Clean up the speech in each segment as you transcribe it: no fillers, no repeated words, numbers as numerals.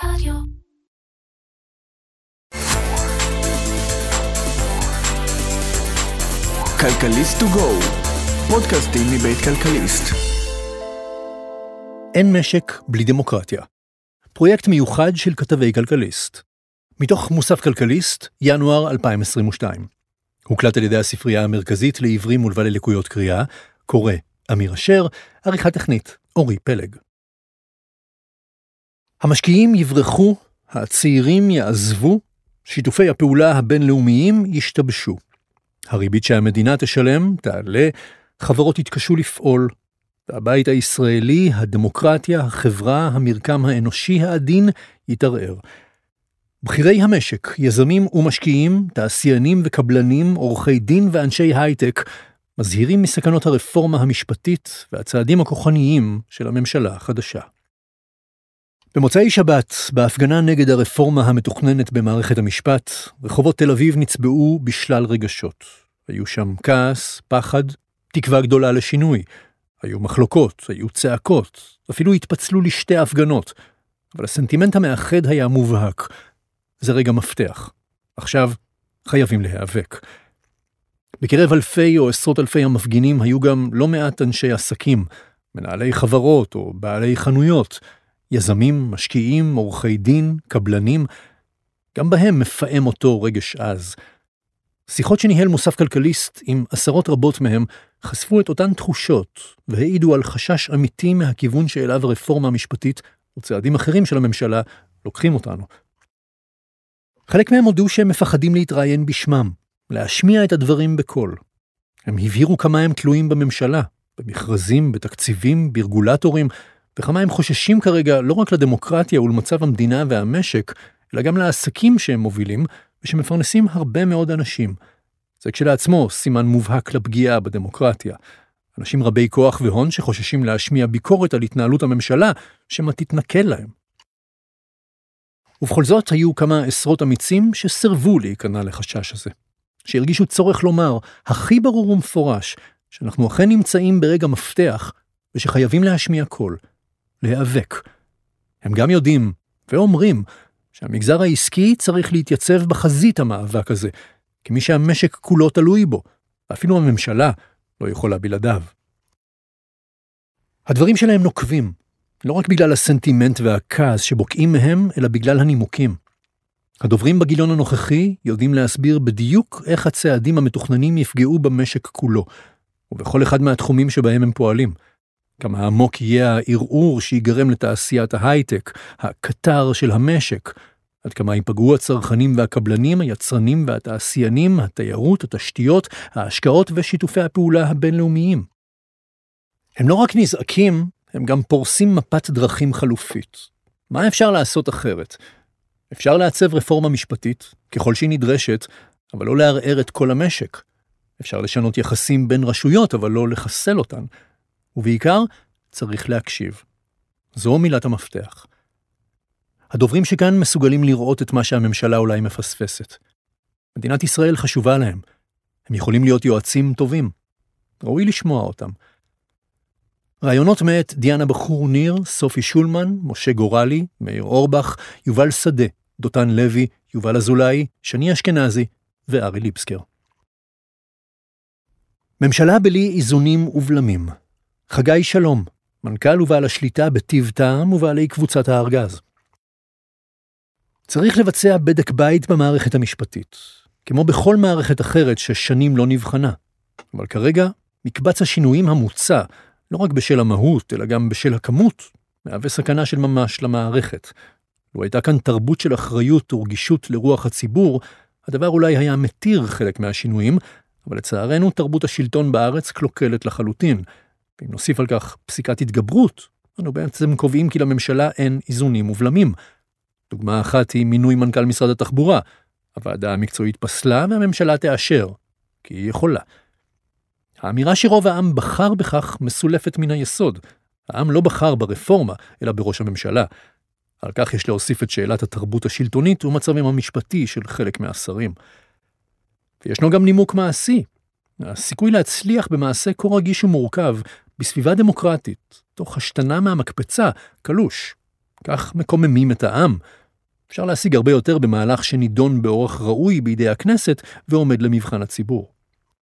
רדיו. כלכליסט to go, פודקאסטים מבית כלכליסט. אין משק בלי דמוקרטיה. פרויקט מיוחד של כתבי כלכליסט. מתוך מוסף כלכליסט, ינואר 2022. הוקלט על ידי הספרייה המרכזית לעיוורים ולבעלי לקויות קריאה, קורא אמיר אשר, עריכה טכנית אורי פלג. המשקיעים יברחו, הצעירים יעזבו, שיתופי הפעולה הבינלאומיים ישתבשו. הריבית שהמדינה תשלם תעלה, חברות יתקשו לפעול, והבית הישראלי, הדמוקרטיה, החברה, המרקם האנושי העדין יתערער. בכירי המשק, יזמים ומשקיעים, תעשיינים וקבלנים, עורכי דין ואנשי הייטק, מזהירים מסכנות הרפורמה המשפטית והצעדים הכוחניים של הממשלה החדשה. במוצאי שבת, בהפגנה נגד הרפורמה המתוכננת במערכת המשפט, רחובות תל אביב נצבעו בשלל רגשות. היו שם כעס, פחד, תקווה גדולה לשינוי. היו מחלוקות, היו צעקות, אפילו התפצלו לשתי הפגנות. אבל הסנטימנט המאחד היה מובהק. זה רגע מפתח. עכשיו חייבים להיאבק. בקרב אלפי או עשרות אלפי המפגינים היו גם לא מעט אנשי עסקים, מנהלי חברות או בעלי חנויות, יזמים, משקיעים, עורכי דין, קבלנים, גם בהם מפעם אותו רגש עז. שיחות שניהל מוסף כלכליסט עם עשרות רבות מהם חשפו את אותן תחושות והעידו על חשש אמיתי מהכיוון שאליו הרפורמה המשפטית וצעדים אחרים של הממשלה לוקחים אותנו. חלק מהם הודו שהם מפחדים להתראיין בשמם, להשמיע את הדברים בקול. הם הבהירו כמה הם תלויים בממשלה, במכרזים, בתקציבים, ברגולטורים, וכמה הם חוששים כרגע לא רק לדמוקרטיה ולמצב המדינה והמשק, אלא גם לעסקים שהם מובילים ושמפרנסים הרבה מאוד אנשים. זה כשלעצמו סימן מובהק לפגיעה בדמוקרטיה. אנשים רבי כוח והון שחוששים להשמיע ביקורת על התנהלות הממשלה שמה תתנכל להם. ובכל זאת היו כמה עשרות אמיצים שסרבו להיכנע לחשש הזה. שהרגישו צורך לומר, הכי ברור ומפורש, שאנחנו אכן נמצאים ברגע מפתח ושחייבים להשמיע קול. להיאבק. הם גם יודעים ואומרים שהמגזר העסקי צריך להתייצב בחזית המאבק הזה, כמי שהמשק כולו תלוי בו, ואפילו הממשלה לא יכולה בלעדיו. הדברים שלהם נוקבים, לא רק בגלל הסנטימנט והכעס שבוקעים מהם, אלא בגלל הנימוקים. הדוברים בגיליון הנוכחי יודעים להסביר בדיוק איך הצעדים המתוכננים יפגעו במשק כולו, ובכל אחד מהתחומים שבהם הם פועלים. כמה עמוק יהיה הערעור שיגרם לתעשיית ההייטק, הקטר של המשק, עד כמה ייפגעו הצרכנים והקבלנים, היצרנים והתעשיינים, התיירות, התשתיות, ההשקעות ושיתופי הפעולה הבינלאומיים. הם לא רק נזעקים, הם גם פורסים מפת דרכים חלופית. מה אפשר לעשות אחרת? אפשר לעצב רפורמה משפטית, ככל שהיא נדרשת, אבל לא לערער את כל המשק. אפשר לשנות יחסים בין רשויות, אבל לא לחסל אותן. ובעיקר, צריך להקשיב. זו מילת המפתח. הדוברים שכאן מסוגלים לראות את מה שהממשלה אולי מפספסת. מדינת ישראל חשובה להם. הם יכולים להיות יועצים טובים. ראוי לשמוע אותם. רעיונות מאת דיאנה בחור ניר, סופי שולמן, משה גורלי, מאיר אורבך, יובל שדה, דותן לוי, יובל אזולאי, שני אשכנזי וארי ליבסקר. ממשלה בלי איזונים ובלמים. חגי שלום, מנכ"ל ובעל השליטה בטיב טעם ובעלי קבוצת הארגז. צריך לבצע בדק בית במערכת המשפטית, כמו בכל מערכת אחרת ששנים לא נבחנה. אבל כרגע, מקבץ השינויים המוצע, לא רק בשל המהות, אלא גם בשל הכמות, מהווה סכנה של ממש למערכת. לו הייתה כאן תרבות של אחריות ורגישות לרוח הציבור, הדבר אולי היה מתיר חלק מהשינויים, אבל לצערנו תרבות השלטון בארץ קלוקלת לחלוטין. ואם נוסיף על כך פסיקת התגברות, אנו בעצם קובעים כי לממשלה אין איזונים ובלמים. דוגמה אחת היא מינוי מנכ"ל משרד התחבורה. הוועדה המקצועית פסלה והממשלה תאשר, כי היא יכולה. האמירה שרוב העם בחר בכך מסולפת מן היסוד. העם לא בחר ברפורמה, אלא בראש הממשלה. על כך יש להוסיף את שאלת התרבות השלטונית ומצבם המשפטי של חלק מהשרים. וישנו גם נימוק מעשי. הסיכוי להצליח במעשה כה רגיש ומורכב בסביבה דמוקרטית, תוך השתנה מהמקפצה, קלוש. כך מקוממים את העם. אפשר להשיג הרבה יותר במהלך שנידון באורח ראוי בידי הכנסת ועומד למבחן הציבור.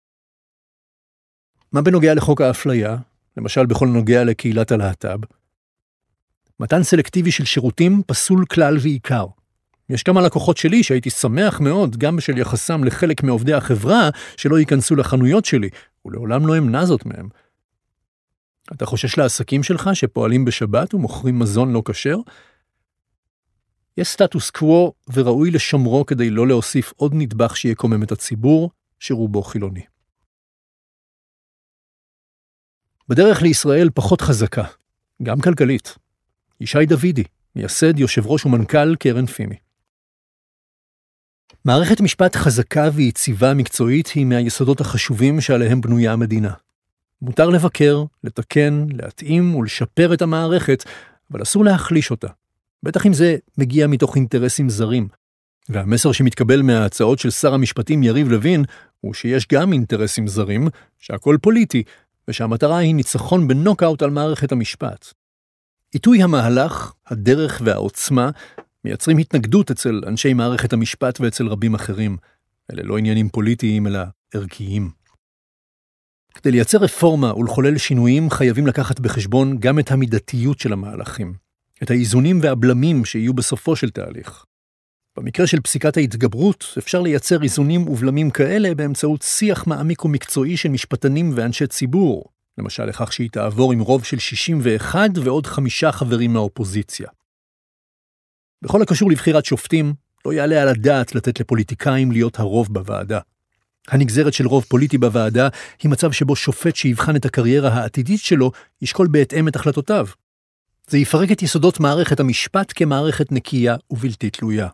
מה בנוגע לחוק האפליה, למשל בכל נוגע לקהילת הלהט"ב? מתן סלקטיבי של שירותים פסול כלל ועיקר. יש כמה לקוחות שלי שהייתי שמח מאוד, גם בשל יחסם לחלק מעובדי החברה, שלא ייכנסו לחנויות שלי, ולעולם לא אמנע זאת מהם. אתה חושש לעסקים שלך שפועלים בשבת ומוכרים מזון לא כשר? יש סטטוס קוו וראוי לשמרו כדי לא להוסיף עוד נדבך שיקומם את הציבור, שרובו חילוני. בדרך לישראל פחות חזקה, גם כלכלית. ישי דוידי, מייסד, יושב ראש ומנכ"ל קרן פימי. מערכת משפט חזקה ויציבה מקצועית היא מהיסודות החשובים שעליהם בנויה המדינה. מותר לבקר, לתקן, להתאים ולשפר את המערכת, אבל אסור להחליש אותה. בטח אם זה מגיע מתוך אינטרסים זרים. והמסר שמתקבל מההצעות של שר המשפטים יריב לוין, הוא שיש גם אינטרסים זרים, שהכל פוליטי, ושהמטרה היא ניצחון בנוקאוט על מערכת המשפט. עיתוי המהלך, הדרך והעוצמה, מייצרים התנגדות אצל אנשי מערכת המשפט ואצל רבים אחרים. אלה לא עניינים פוליטיים, אלא ערכיים. כדי לייצר רפורמה ולחולל שינויים, חייבים לקחת בחשבון גם את המידתיות של המהלכים, את האיזונים והבלמים שיהיו בסופו של תהליך. במקרה של פסיקת ההתגברות, אפשר לייצר איזונים ובלמים כאלה באמצעות שיח מעמיק ומקצועי של משפטנים ואנשי ציבור, למשל לכך שהיא תעבור עם רוב של 61 ועוד 5 חברים מהאופוזיציה. בכל הקשור לבחירת שופטים, לא יעלה על הדעת לתת לפוליטיקאים להיות הרוב בוועדה. הנגזרת של רוב פוליטי בוועדה היא מצב שבו שופט שיבחן את הקריירה העתידית שלו ישקול בהתאם את החלטותיו. זה יפרק את יסודות מערכת המשפט כמערכת נקייה ובלתי תלויה.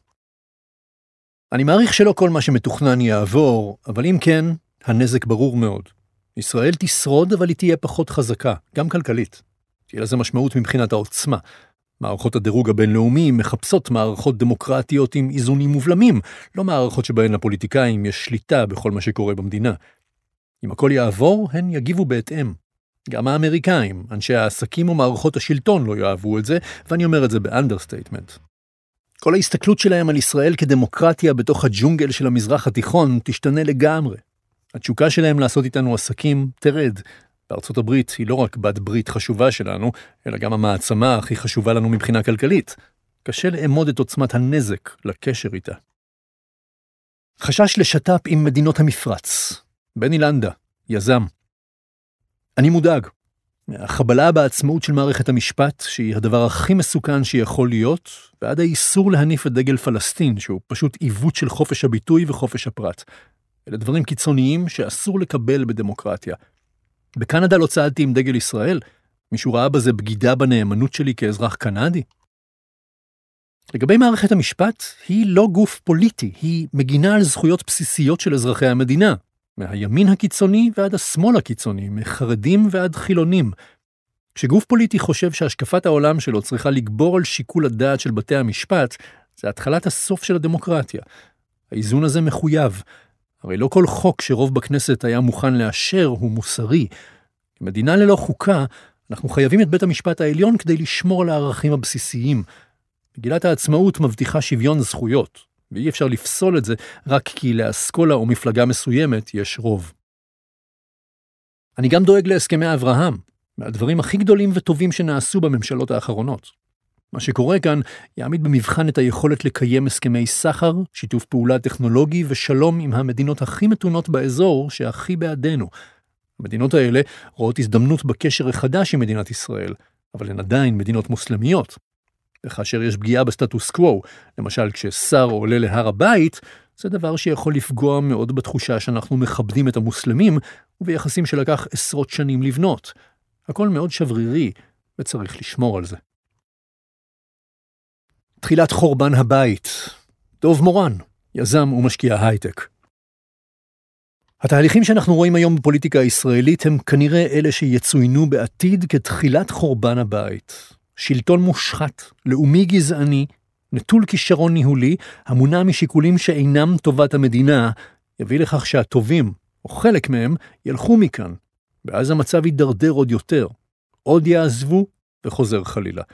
אני מעריך שלא כל מה שמתוכנן יעבור, אבל אם כן, הנזק ברור מאוד. ישראל תשרוד, אבל היא תהיה פחות חזקה, גם כלכלית. תהיה לזה משמעות מבחינת העוצמה. מערכות הדירוג הבינלאומי מחפשות מערכות דמוקרטיות עם איזונים מובלמים, לא מערכות שבהן לפוליטיקאים יש שליטה בכל מה שקורה במדינה. אם הכל יעבור, הן יגיבו בהתאם. גם האמריקאים, אנשי העסקים ומערכות השלטון לא יאהבו את זה, ואני אומר את זה באנדרסטייטמנט. כל ההסתכלות שלהם על ישראל כדמוקרטיה בתוך הג'ונגל של המזרח התיכון תשתנה לגמרי. התשוקה שלהם לעשות איתנו עסקים תרד. בארצות הברית היא לא רק בת ברית חשובה שלנו, אלא גם המעצמה הכי חשובה לנו מבחינה כלכלית. קשה לאמוד את עוצמת הנזק לקשר איתה. חשש לשת"פ עם מדינות המפרץ. בני לנדה, יזם. אני מודאג. החבלה בעצמאות של מערכת המשפט, שהיא הדבר הכי מסוכן שיכול להיות, ועד האיסור להניף את דגל פלסטין, שהוא פשוט עיוות של חופש הביטוי וחופש הפרט. אלה דברים קיצוניים שאסור לקבל בדמוקרטיה. בקנדה לא צעדתי עם דגל ישראל. מישהו ראה בזה בגידה בנאמנות שלי כאזרח קנדי? לגבי מערכת המשפט, היא לא גוף פוליטי, היא מגינה על זכויות בסיסיות של אזרחי המדינה, מהימין הקיצוני ועד השמאל הקיצוני, מחרדים ועד חילונים. כשגוף פוליטי חושב שהשקפת העולם שלו צריכה לגבור על שיקול הדעת של בתי המשפט, זה התחלת הסוף של הדמוקרטיה. האיזון הזה מחויב. הרי לא כל חוק שרוב בכנסת היה מוכן לאשר הוא מוסרי. כמדינה ללא חוקה, אנחנו חייבים את בית המשפט העליון כדי לשמור על הערכים הבסיסיים. מגילת העצמאות מבטיחה שוויון זכויות, ואי אפשר לפסול את זה רק כי לאסכולה או מפלגה מסוימת יש רוב. אני גם דואג להסכמי אברהם, מהדברים הכי גדולים וטובים שנעשו בממשלות האחרונות. מה שקורה כאן יעמיד במבחן את היכולת לקיים הסכמי סחר, שיתוף פעולה טכנולוגי ושלום עם המדינות הכי מתונות באזור שהכי בעדנו. המדינות האלה רואות הזדמנות בקשר החדש עם מדינת ישראל, אבל הן עדיין מדינות מוסלמיות. וכאשר יש פגיעה בסטטוס קוו, למשל כששר עולה להר הבית, זה דבר שיכול לפגוע מאוד בתחושה שאנחנו מכבדים את המוסלמים, וביחסים שלקח עשרות שנים לבנות. הכל מאוד שברירי, וצריך לשמור על זה. תחילת חורבן הבית. דוב מורן, יזם ומשקיע הייטק. התהליכים שאנחנו רואים היום בפוליטיקה הישראלית הם כנראה אלה שיצוינו בעתיד כתחילת חורבן הבית. שלטון מושחת, לאומי גזעני, נטול כישרון ניהולי, המונע משיקולים שאינם טובת המדינה, יביא לכך שהטובים, או חלק מהם, ילכו מכאן. ואז המצב יידרדר עוד יותר. עוד יעזבו וחוזר חלילה.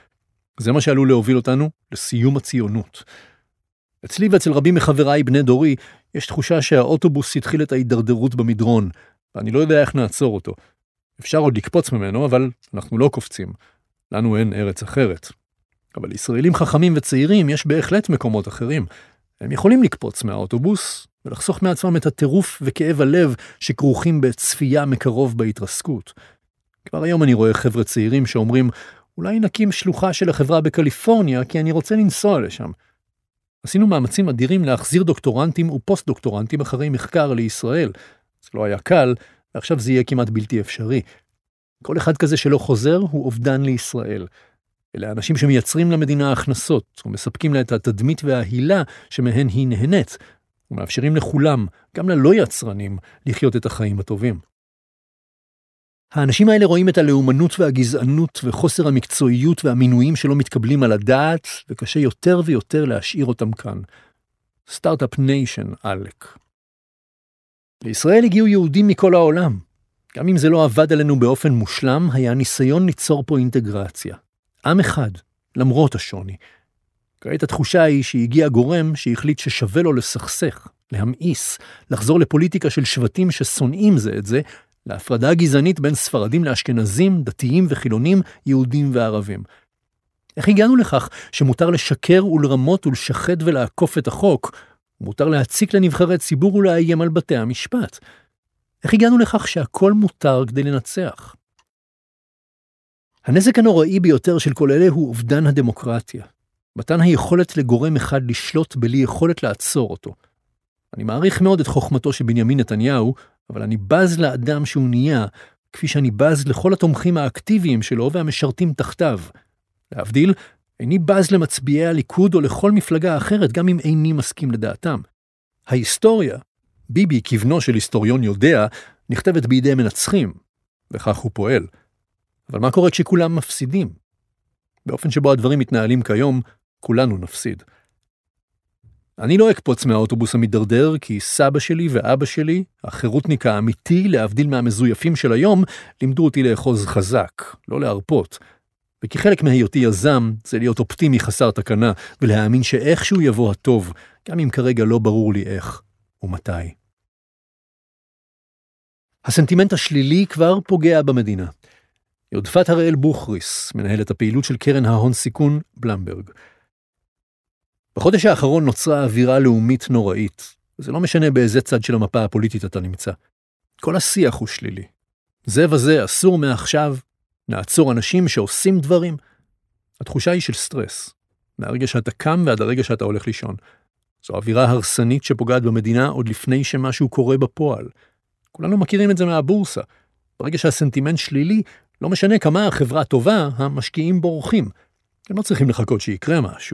זה מה שעלול להוביל אותנו לסיום הציונות. אצלי ואצל רבים מחבריי בני דורי, יש תחושה שהאוטובוס התחיל את ההידרדרות במדרון, ואני לא יודע איך נעצור אותו. אפשר עוד לקפוץ ממנו, אבל אנחנו לא קופצים. לנו אין ארץ אחרת. אבל ישראלים חכמים וצעירים יש בהחלט מקומות אחרים. הם יכולים לקפוץ מהאוטובוס ולחסוך מעצמם את הטירוף וכאב הלב שכרוכים בצפייה מקרוב בהתרסקות. כבר היום אני רואה חבר'ה צעירים שאומרים, אולי נקים שלוחה של החברה בקליפורניה כי אני רוצה לנסוע לשם. עשינו מאמצים אדירים להחזיר דוקטורנטים ופוסט-דוקטורנטים אחרי מחקר לישראל. זה לא היה קל, ועכשיו זה יהיה כמעט בלתי אפשרי. כל אחד כזה שלא חוזר הוא אובדן לישראל. אלה אנשים שמייצרים למדינה הכנסות, ומספקים לה את התדמית וההילה שמהן היא נהנית, ומאפשרים לכולם, גם ללא יצרנים, לחיות את החיים הטובים. האנשים האלה רואים את הלאומנות והגזענות וחוסר המקצועיות והמינויים שלא מתקבלים על הדעת, וקשה יותר ויותר להשאיר אותם כאן. סטארט-אפ ניישן, אלק. לישראל הגיעו יהודים מכל העולם. גם אם זה לא עבד עלינו באופן מושלם, היה ניסיון ליצור פה אינטגרציה. עם אחד, למרות השוני. כעת התחושה היא שהגיע גורם שהחליט ששווה לו לסכסך, להמאיס, לחזור לפוליטיקה של שבטים ששונאים זה את זה, להפרדה גזענית בין ספרדים לאשכנזים, דתיים וחילונים, יהודים וערבים. איך הגענו לכך שמותר לשקר ולרמות ולשחד ולעקוף את החוק, מותר להציק לנבחרי ציבור ולאיים על בתי המשפט? איך הגענו לכך שהכל מותר כדי לנצח? הנזק הנוראי ביותר של כל אלה הוא אובדן הדמוקרטיה. מתן היכולת לגורם אחד לשלוט בלי יכולת לעצור אותו. אני מעריך מאוד את חוכמתו של בנימין נתניהו, אבל אני בז לאדם שהוא נהיה, כפי שאני בז לכל התומכים האקטיביים שלו והמשרתים תחתיו. להבדיל, איני בז למצביעי הליכוד או לכל מפלגה אחרת, גם אם איני מסכים לדעתם. ההיסטוריה, ביבי כבנו של היסטוריון יודע, נכתבת בידי מנצחים, וכך הוא פועל. אבל מה קורה כשכולם מפסידים? באופן שבו הדברים מתנהלים כיום, כולנו נפסיד. אני לא אקפוץ מהאוטובוס המדרדר, כי סבא שלי ואבא שלי, החירותניק האמיתי, להבדיל מהמזויפים של היום, לימדו אותי לאחוז חזק, לא להרפות. וכי חלק מהיותי יזם, זה להיות אופטימי חסר תקנה, ולהאמין שאיכשהו יבוא הטוב, גם אם כרגע לא ברור לי איך ומתי. הסנטימנט השלילי כבר פוגע במדינה. יודפת הראל בוכריס, מנהלת הפעילות של קרן ההון סיכון בלמברג. בחודש האחרון נוצרה אווירה לאומית נוראית, וזה לא משנה באיזה צד של המפה הפוליטית אתה נמצא. כל השיח הוא שלילי. זה וזה אסור מעכשיו, נעצור אנשים שעושים דברים. התחושה היא של סטרס, מהרגע שאתה קם ועד הרגע שאתה הולך לישון. זו אווירה הרסנית שפוגעת במדינה עוד לפני שמשהו קורה בפועל. כולנו מכירים את זה מהבורסה. ברגע שהסנטימנט שלילי, לא משנה כמה החברה טובה, המשקיעים בורחים. הם לא צריכים לחכות שיקרה משהו.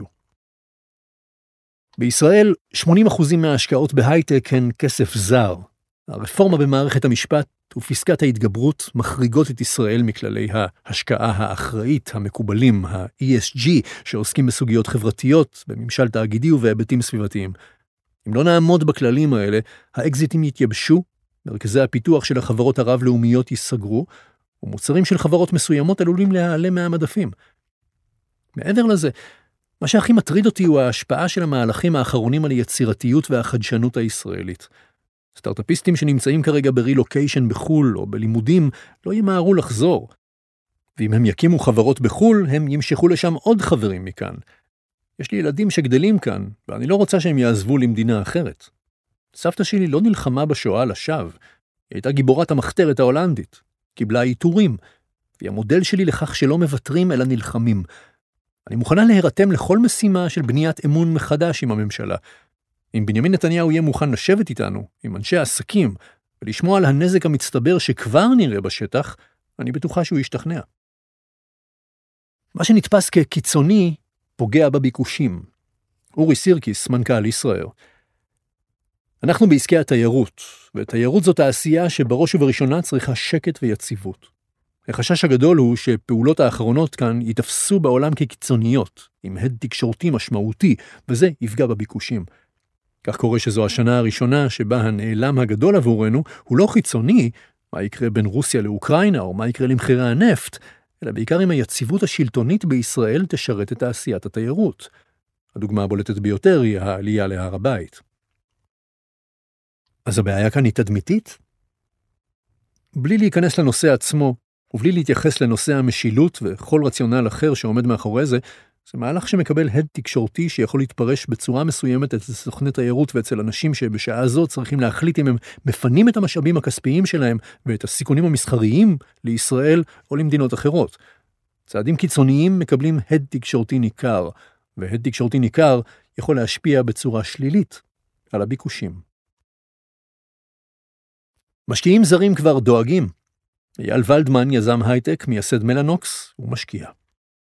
בישראל, 80% מההשקעות בהייטק הן כסף זר. הרפורמה במערכת המשפט ופסקת ההתגברות מחריגות את ישראל מכללי ההשקעה האחראית המקובלים, ה-ESG, שעוסקים בסוגיות חברתיות, בממשל תאגידי ובהיבטים סביבתיים. אם לא נעמוד בכללים האלה, האקזיטים יתייבשו, מרכזי הפיתוח של החברות הרב-לאומיות ייסגרו, ומוצרים של חברות מסוימות עלולים להיעלם מהמדפים. מעבר לזה, מה שהכי מטריד אותי הוא ההשפעה של המהלכים האחרונים על היצירתיות והחדשנות הישראלית. סטארט-אפיסטים שנמצאים כרגע ברילוקיישן בחול או בלימודים לא ימהרו לחזור. ואם הם יקימו חברות בחול, הם ימשכו לשם עוד חברים מכאן. יש לי ילדים שגדלים כאן, ואני לא רוצה שהם יעזבו למדינה אחרת. סבתא שלי לא נלחמה בשואה לשווא. היא הייתה גיבורת המחתרת ההולנדית. קיבלה עיטורים. היא המודל שלי לכך שלא מוותרים אלא נלחמים. אני מוכנה להירתם לכל משימה של בניית אמון מחדש עם הממשלה. אם בנימין נתניהו יהיה מוכן לשבת איתנו, עם אנשי העסקים, ולשמוע על הנזק המצטבר שכבר נראה בשטח, אני בטוחה שהוא ישתכנע. מה שנתפס כקיצוני פוגע בביקושים. אורי סירקיס, מנכ"ל ישראל. אנחנו בעסקי התיירות, ותיירות זאת העשייה שבראש ובראשונה צריכה שקט ויציבות. החשש הגדול הוא שפעולות האחרונות כאן יתפסו בעולם כקיצוניות, עם הד תקשורתי משמעותי, וזה יפגע בביקושים. כך קורה שזו השנה הראשונה שבה הנעלם הגדול עבורנו הוא לא חיצוני, מה יקרה בין רוסיה לאוקראינה או מה יקרה למחירי הנפט, אלא בעיקר אם היציבות השלטונית בישראל תשרת את תעשיית התיירות. הדוגמה הבולטת ביותר היא העלייה להר הבית. אז הבעיה כאן היא תדמיתית? בלי להיכנס לנושא עצמו, ובלי להתייחס לנושא המשילות וכל רציונל אחר שעומד מאחורי זה, זה מהלך שמקבל הד תקשורתי שיכול להתפרש בצורה מסוימת אצל סוכני תיירות ואצל אנשים שבשעה הזאת צריכים להחליט אם הם מפנים את המשאבים הכספיים שלהם ואת הסיכונים המסחריים לישראל או למדינות אחרות. צעדים קיצוניים מקבלים הד תקשורתי ניכר, והד תקשורתי ניכר יכול להשפיע בצורה שלילית על הביקושים. משקיעים זרים כבר דואגים. אייל ולדמן, יזם הייטק, מייסד מלאנוקס, הוא משקיע.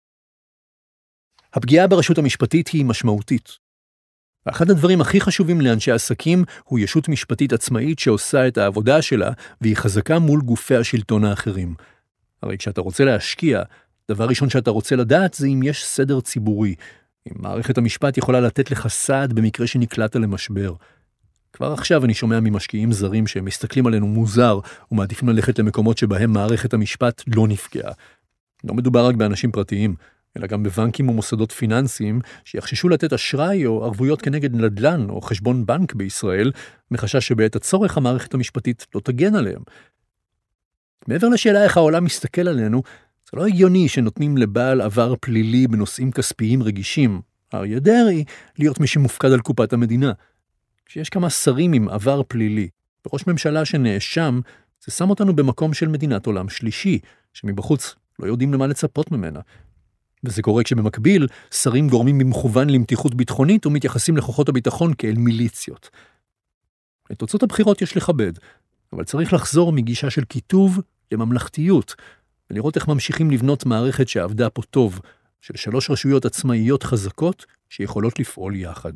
הפגיעה ברשות המשפטית היא משמעותית. אחד הדברים הכי חשובים לאנשי עסקים הוא ישות משפטית עצמאית שעושה את העבודה שלה, והיא חזקה מול גופי השלטון האחרים. הרי כשאתה רוצה להשקיע, דבר ראשון שאתה רוצה לדעת זה אם יש סדר ציבורי, אם מערכת המשפט יכולה לתת לך סעד במקרה שנקלעת למשבר. כבר עכשיו אני שומע ממשקיעים זרים שהם מסתכלים עלינו מוזר ומעדיפים ללכת למקומות שבהם מערכת המשפט לא נפגעה. לא מדובר רק באנשים פרטיים, אלא גם בבנקים ומוסדות פיננסיים שיחששו לתת אשראי או ערבויות כנגד נדל"ן או חשבון בנק בישראל, מחשש שבעת הצורך המערכת המשפטית לא תגן עליהם. מעבר לשאלה איך העולם מסתכל עלינו, זה לא הגיוני שנותנים לבעל עבר פלילי בנושאים כספיים רגישים, אריה דרעי, להיות מי שמופקד על קופת המדינה. כשיש כמה שרים עם עבר פלילי, וראש ממשלה שנאשם, זה שם אותנו במקום של מדינת עולם שלישי, שמבחוץ לא יודעים למה לצפות ממנה. וזה קורה כשבמקביל, שרים גורמים במכוון למתיחות ביטחונית ומתייחסים לכוחות הביטחון כאל מיליציות. את תוצאות הבחירות יש לכבד, אבל צריך לחזור מגישה של כיתוב לממלכתיות, ולראות איך ממשיכים לבנות מערכת שעבדה פה טוב, של 3 רשויות עצמאיות חזקות שיכולות לפעול יחד.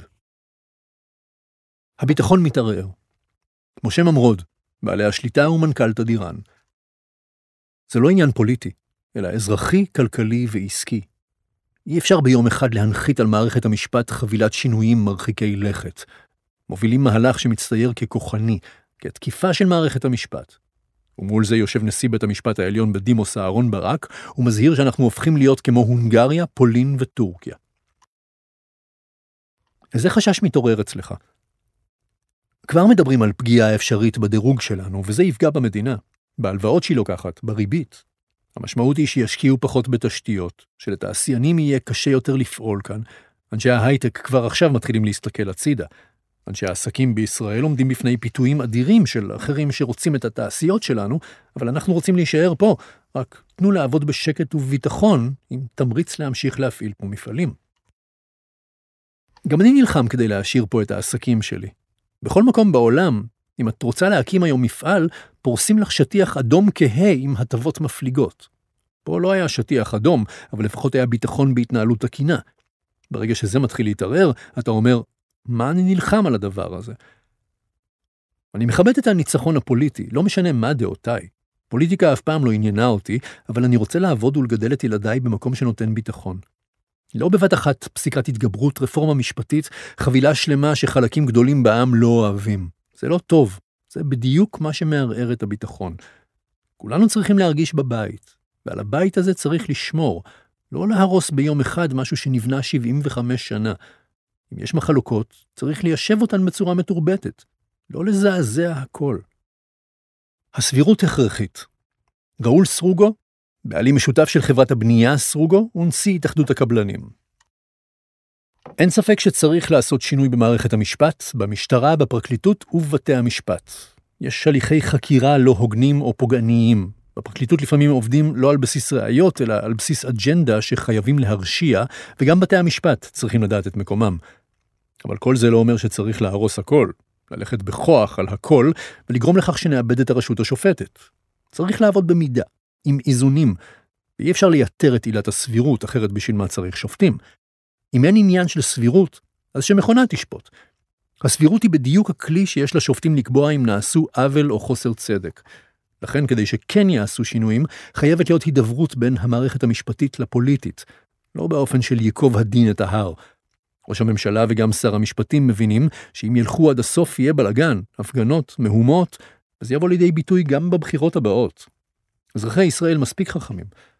הביטחון מתערער. משה ממרוד, בעלי השליטה ומנכ"ל תדירן. זה לא עניין פוליטי, אלא אזרחי, כלכלי ועסקי. אי אפשר ביום אחד להנחית על מערכת המשפט חבילת שינויים מרחיקי לכת. מובילים מהלך שמצטייר ככוחני, כתקיפה של מערכת המשפט. ומול זה יושב נשיא בית המשפט העליון בדימוס אהרון ברק, ומזהיר שאנחנו הופכים להיות כמו הונגריה, פולין וטורקיה. איזה חשש מתעורר אצלך? כבר מדברים על פגיעה אפשרית בדירוג שלנו, וזה יפגע במדינה, בהלוואות שהיא לוקחת, בריבית. המשמעות היא שישקיעו פחות בתשתיות, שלתעשיינים יהיה קשה יותר לפעול כאן. אנשי ההייטק כבר עכשיו מתחילים להסתכל הצידה. אנשי העסקים בישראל עומדים בפני פיתויים אדירים של אחרים שרוצים את התעשיות שלנו, אבל אנחנו רוצים להישאר פה, רק תנו לעבוד בשקט וביטחון, עם תמריץ להמשיך להפעיל פה מפעלים. גם אני נלחם כדי להשאיר פה את העסקים שלי. בכל מקום בעולם, אם את רוצה להקים היום מפעל, פורסים לך שטיח אדום כהה עם הטבות מפליגות. פה לא היה שטיח אדום, אבל לפחות היה ביטחון בהתנהלות תקינה. ברגע שזה מתחיל להתערער, אתה אומר, מה אני נלחם על הדבר הזה? אני מכבד את הניצחון הפוליטי, לא משנה מה דעותיי. פוליטיקה אף פעם לא עניינה אותי, אבל אני רוצה לעבוד ולגדל את ילדיי במקום שנותן ביטחון. לא בבת אחת פסיקת התגברות, רפורמה משפטית, חבילה שלמה שחלקים גדולים בעם לא אוהבים. זה לא טוב, זה בדיוק מה שמערער את הביטחון. כולנו צריכים להרגיש בבית, ועל הבית הזה צריך לשמור, לא להרוס ביום אחד משהו שנבנה 75 שנה. אם יש מחלוקות, צריך ליישב אותן בצורה מתורבתת, לא לזעזע הכל. הסבירות הכרחית. ראול סרוגו, בעלים משותף של חברת הבנייה סרוגו, ונשיא התאחדות הקבלנים. אין ספק שצריך לעשות שינוי במערכת המשפט, במשטרה, בפרקליטות ובבתי המשפט. יש הליכי חקירה לא הוגנים או פוגעניים. בפרקליטות לפעמים עובדים לא על בסיס ראיות, אלא על בסיס אג'נדה שחייבים להרשיע, וגם בתי המשפט צריכים לדעת את מקומם. אבל כל זה לא אומר שצריך להרוס הכל, ללכת בכוח על הכל, ולגרום לכך שנאבד את הרשות השופטת. צריך לעבוד במידה, עם איזונים, ואי אפשר לייתר את עילת הסבירות, אחרת בשביל מה צריך שופטים. אם אין עניין של סבירות, אז שמכונה תשפוט. הסבירות היא בדיוק הכלי שיש לשופטים לקבוע אם נעשו עוול או חוסר צדק. לכן, כדי שכן יעשו שינויים, חייבת להיות הידברות בין המערכת המשפטית לפוליטית, לא באופן של ייקוב הדין את ההר. ראש הממשלה וגם שר המשפטים מבינים שאם ילכו עד הסוף יהיה בלגן, הפגנות, מהומות, אז יבוא לידי ביטוי גם בבחירות הבאות. אזרחי ישראל מספיק חכמים.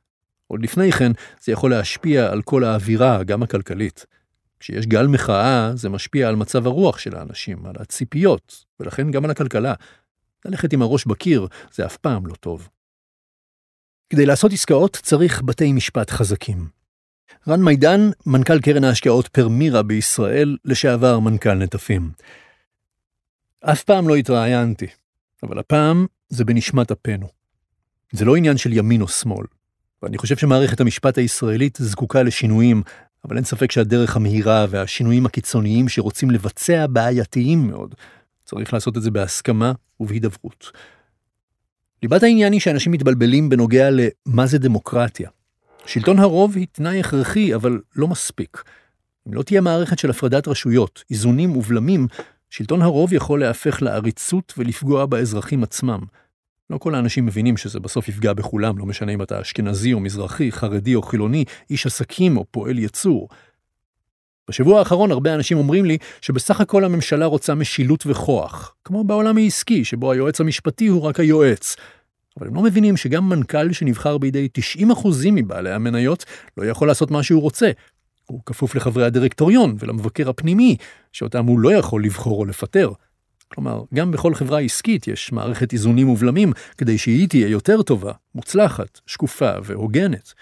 עוד לפני כן זה יכול להשפיע על כל האווירה, גם הכלכלית. כשיש גל מחאה, זה משפיע על מצב הרוח של האנשים, על הציפיות, ולכן גם על הכלכלה. ללכת עם הראש בקיר זה אף פעם לא טוב. כדי לעשות עסקאות צריך בתי משפט חזקים. רן מידן, מנכ"ל קרן ההשקעות פרמירה בישראל, לשעבר מנכ"ל נטפים. אף פעם לא התראיינתי, אבל הפעם זה בנשמת אפנו. זה לא עניין של ימין או שמאל, ואני חושב שמערכת המשפט הישראלית זקוקה לשינויים, אבל אין ספק שהדרך המהירה והשינויים הקיצוניים שרוצים לבצע בעייתיים מאוד, צריך לעשות את זה בהסכמה ובהידברות. ליבת העניין היא שאנשים מתבלבלים בנוגע למה זה דמוקרטיה. שלטון הרוב היא תנאי הכרחי, אבל לא מספיק. אם לא תהיה מערכת של הפרדת רשויות, איזונים ובלמים, שלטון הרוב יכול להפך לעריצות ולפגוע באזרחים עצמם. לא כל האנשים מבינים שזה בסוף יפגע בכולם, לא משנה אם אתה אשכנזי או מזרחי, חרדי או חילוני, איש עסקים או פועל יצור. בשבוע האחרון הרבה אנשים אומרים לי שבסך הכל הממשלה רוצה משילות וכוח, כמו בעולם העסקי, שבו היועץ המשפטי הוא רק היועץ. אבל הם לא מבינים שגם מנכ"ל שנבחר בידי 90% מבעלי המניות לא יכול לעשות מה שהוא רוצה. הוא כפוף לחברי הדירקטוריון ולמבקר הפנימי, שאותם הוא לא יכול לבחור או לפטר. כלומר, גם בכל חברה עסקית יש מערכת איזונים ובלמים, כדי שהיא תהיה יותר טובה, מוצלחת, שקופה והוגנת.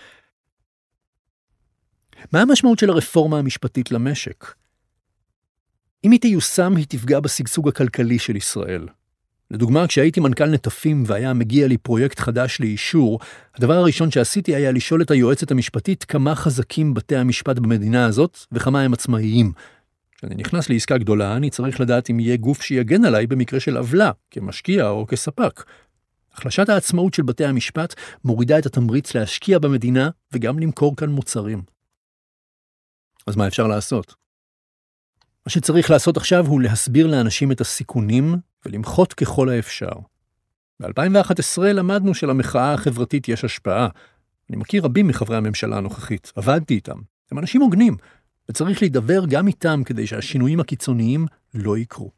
מה המשמעות של הרפורמה המשפטית למשק? אם היא תיושם, היא תפגע בשגשוג הכלכלי של ישראל. לדוגמה, כשהייתי מנכ"ל נטפים והיה מגיע לי פרויקט חדש לאישור, הדבר הראשון שעשיתי היה לשאול את היועצת המשפטית כמה חזקים בתי המשפט במדינה הזאת וכמה הם עצמאיים. כשאני נכנס לעסקה גדולה, אני צריך לדעת אם יהיה גוף שיגן עליי במקרה של עוולה, כמשקיע או כספק. החלשת העצמאות של בתי המשפט מורידה את התמריץ להשקיע במדינה וגם למכור כאן מוצרים. אז מה אפשר לעשות? מה שצריך לעשות עכשיו הוא להסביר לאנשים את הסיכונים ולמחות ככל האפשר. ב-2011 למדנו שלמחאה החברתית יש השפעה. אני מכיר רבים מחברי הממשלה הנוכחית, עבדתי איתם. הם אנשים הוגנים, וצריך להידבר גם איתם כדי שהשינויים הקיצוניים לא יקרו.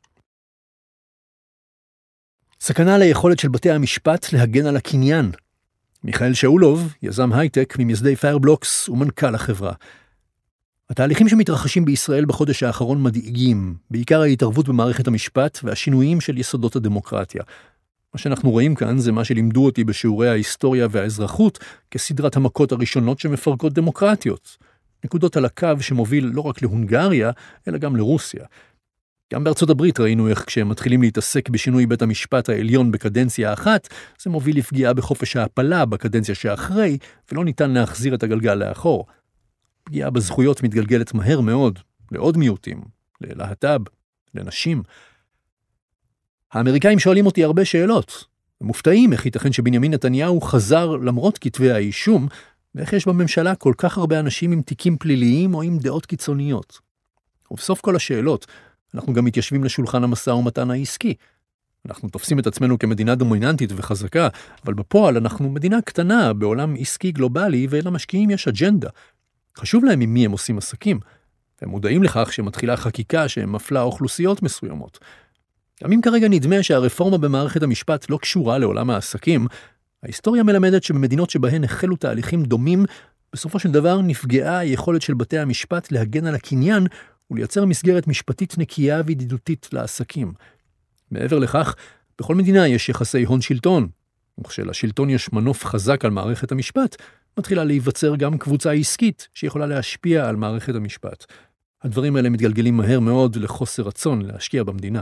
סכנה ליכולת של בתי המשפט להגן על הקניין. מיכאל שאולוב, יזם הייטק ממייסדי פיירבלוקס ומנכ"ל החברה. התהליכים שמתרחשים בישראל בחודש האחרון מדאיגים, בעיקר ההתערבות במערכת המשפט והשינויים של יסודות הדמוקרטיה. מה שאנחנו רואים כאן זה מה שלימדו אותי בשיעורי ההיסטוריה והאזרחות כסדרת המכות הראשונות שמפרקות דמוקרטיות. נקודות על הקו שמוביל לא רק להונגריה, אלא גם לרוסיה. גם בארצות הברית ראינו איך כשהם מתחילים להתעסק בשינוי בית המשפט העליון בקדנציה אחת, זה מוביל לפגיעה בחופש ההפלה בקדנציה שאחרי, ולא ניתן להחזיר את הגלגל לאחור. פגיעה בזכויות מתגלגלת מהר מאוד, לעוד מיעוטים, ללהט"ב, לנשים. האמריקאים שואלים אותי הרבה שאלות. הם מופתעים איך ייתכן שבנימין נתניהו חזר למרות כתבי האישום, ואיך יש בממשלה כל כך הרבה אנשים עם תיקים פליליים או עם דעות קיצוניות. ובסוף כל השאלות, אנחנו גם מתיישבים לשולחן המשא ומתן העסקי. אנחנו תופסים את עצמנו כמדינה דומיננטית וחזקה, אבל בפועל אנחנו מדינה קטנה בעולם עסקי גלובלי, ולמשקיעים יש אג'נדה. חשוב להם עם מי הם עושים עסקים. הם מודעים לכך שמתחילה חקיקה שמפלה אוכלוסיות מסוימות. גם אם כרגע נדמה שהרפורמה במערכת המשפט לא קשורה לעולם העסקים, ההיסטוריה מלמדת שבמדינות שבהן החלו תהליכים דומים, בסופו של דבר נפגעה היכולת של בתי המשפט להגן על הקניין ולייצר מסגרת משפטית נקייה וידידותית לעסקים. מעבר לכך, בכל מדינה יש יחסי הון שלטון, וכשלשלטון יש מנוף חזק על מערכת המשפט, מתחילה להיווצר גם קבוצה עסקית שיכולה להשפיע על מערכת המשפט. הדברים האלה מתגלגלים מהר מאוד לחוסר רצון להשקיע במדינה.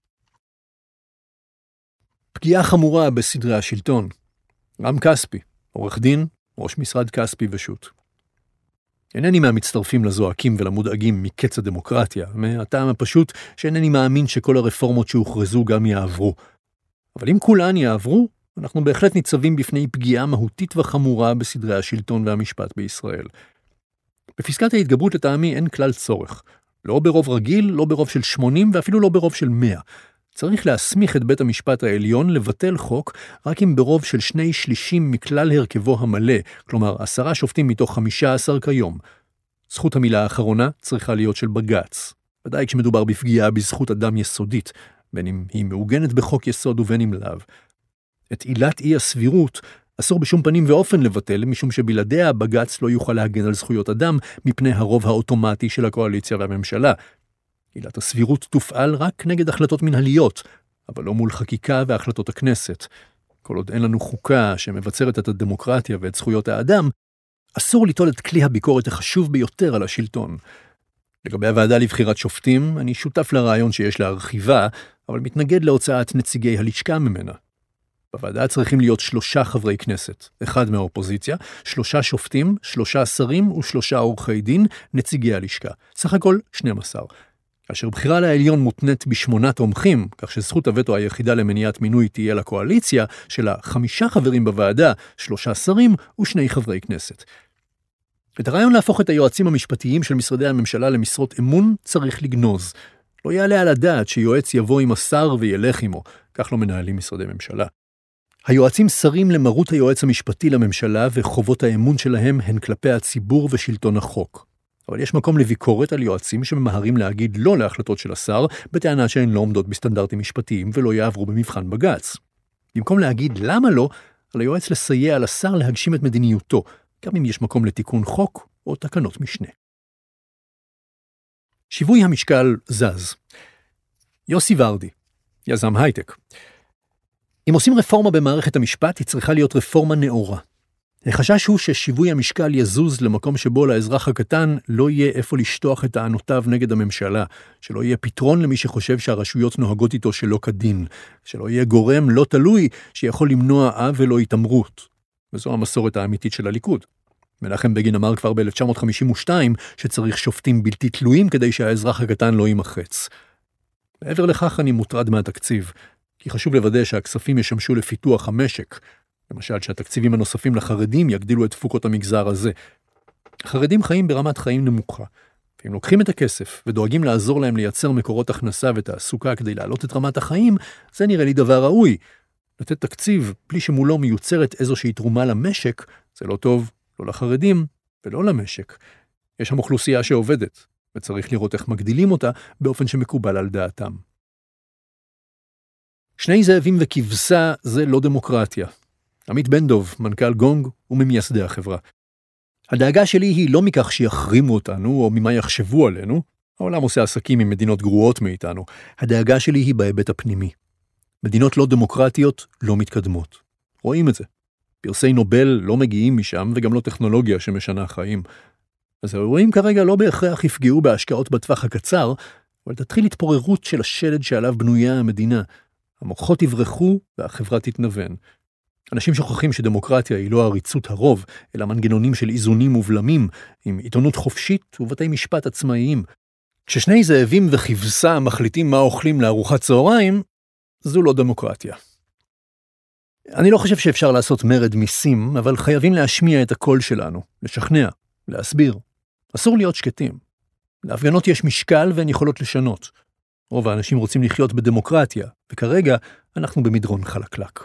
פגיעה חמורה בסדרי השלטון. רם כספי, עורך דין, ראש משרד כספי ושות. אינני מהמצטרפים לזועקים ולמודאגים מקץ הדמוקרטיה, מהטעם הפשוט שאינני מאמין שכל הרפורמות שהוכרזו גם יעברו. אבל אם כולן יעברו, אנחנו בהחלט ניצבים בפני פגיעה מהותית וחמורה בסדרי השלטון והמשפט בישראל. בפסקת ההתגברות לטעמי אין כלל צורך. לא ברוב רגיל, לא ברוב של 80 ואפילו לא ברוב של 100. צריך להסמיך את בית המשפט העליון לבטל חוק רק אם ברוב של 2/3 מכלל הרכבו המלא, כלומר 10 שופטים מתוך 15 כיום. זכות המילה האחרונה צריכה להיות של בג"ץ. ודאי כשמדובר בפגיעה בזכות אדם יסודית, בין אם היא מעוגנת בחוק יסוד ובין אם לאו. את עילת אי הסבירות אסור בשום פנים ואופן לבטל, משום שבלעדיה בג"ץ לא יוכל להגן על זכויות אדם מפני הרוב האוטומטי של הקואליציה והממשלה. עילת הסבירות תופעל רק נגד החלטות מנהליות, אבל לא מול חקיקה והחלטות הכנסת. כל עוד אין לנו חוקה שמבצרת את הדמוקרטיה ואת זכויות האדם, אסור ליטול את כלי הביקורת החשוב ביותר על השלטון. לגבי הוועדה לבחירת שופטים, אני שותף לרעיון שיש להרחיבה, אבל מתנגד להוצאת נציגי הלשכה ממנה. בוועדה צריכים להיות 3 חברי כנסת, 1 מהאופוזיציה, 3 שופטים, 3 שרים ו3 עורכי דין, נציגי הלשכה. סך הכל 12. כאשר בחירה לעליון מותנית ב8 תומכים, כך שזכות הווטו היחידה למניעת מינוי תהיה לקואליציה, שלה 5 חברים בוועדה, 3 שרים ו2 חברי כנסת. את הרעיון להפוך את היועצים המשפטיים של משרדי הממשלה למשרות אמון צריך לגנוז. לא יעלה על הדעת שיועץ יבוא עם השר וילך עמו, כך לא מנהלים משרדי ממשלה. היועצים שרים למרות היועץ המשפטי לממשלה וחובות האמון שלהם הן כלפי הציבור ושלטון החוק. אבל יש מקום לביקורת על יועצים שממהרים להגיד לא להחלטות של השר, בטענה שהן לא עומדות בסטנדרטים משפטיים ולא יעברו במבחן בג"ץ. במקום להגיד למה לא, על היועץ לסייע לשר להגשים את מדיניותו, גם אם יש מקום לתיקון חוק או תקנות משנה. שיווי המשקל זז. יוסי ורדי, יזם הייטק. אם עושים רפורמה במערכת המשפט, היא צריכה להיות רפורמה נאורה. החשש הוא ששיווי המשקל יזוז למקום שבו לאזרח הקטן לא יהיה איפה לשטוח את טענותיו נגד הממשלה, שלא יהיה פתרון למי שחושב שהרשויות נוהגות איתו שלא כדין, שלא יהיה גורם לא תלוי שיכול למנוע עוול או התאמרות. וזו המסורת האמיתית של הליכוד. מנחם בגין אמר כבר ב-1952 שצריך שופטים בלתי תלויים כדי שהאזרח הקטן לא יימחץ. מעבר לכך אני מוטרד מהתקציב, כי חשוב לוודא שהכספים ישמשו לפיתוח המשק, למשל שהתקציבים הנוספים לחרדים יגדילו את תפוקות המגזר הזה. החרדים חיים ברמת חיים נמוכה, ואם לוקחים את הכסף ודואגים לעזור להם לייצר מקורות הכנסה ותעסוקה כדי להעלות את רמת החיים, זה נראה לי דבר ראוי. לתת תקציב בלי שמולו מיוצרת איזושהי תרומה למשק, זה לא טוב, לא לחרדים ולא למשק. יש שם אוכלוסייה שעובדת, וצריך לראות איך מגדילים אותה באופן שמקובל על דעתם. 2 זאבים וכבשה זה לא דמוקרטיה. עמית בן דוב, מנכ"ל גונג, הוא ממייסדי החברה. הדאגה שלי היא לא מכך שיחרימו אותנו או ממה יחשבו עלינו, העולם עושה עסקים עם מדינות גרועות מאיתנו. הדאגה שלי היא בהיבט הפנימי. מדינות לא דמוקרטיות לא מתקדמות. רואים את זה. פרסי נובל לא מגיעים משם וגם לא טכנולוגיה שמשנה חיים. אז האירועים כרגע לא בהכרח יפגעו בהשקעות בטווח הקצר, אבל תתחיל התפוררות של השלד שעליו בנויה המדינה. המוחות יברחו והחברה תתנוון. אנשים שוכחים שדמוקרטיה היא לא עריצות הרוב, אלא מנגנונים של איזונים ובלמים, עם עיתונות חופשית ובתי משפט עצמאיים. כששני זאבים וכבשה מחליטים מה אוכלים לארוחת צהריים, זו לא דמוקרטיה. אני לא חושב שאפשר לעשות מרד מיסים, אבל חייבים להשמיע את הקול שלנו, לשכנע, להסביר. אסור להיות שקטים. להפגנות יש משקל והן יכולות לשנות. רוב האנשים רוצים לחיות בדמוקרטיה, וכרגע אנחנו במדרון חלקלק.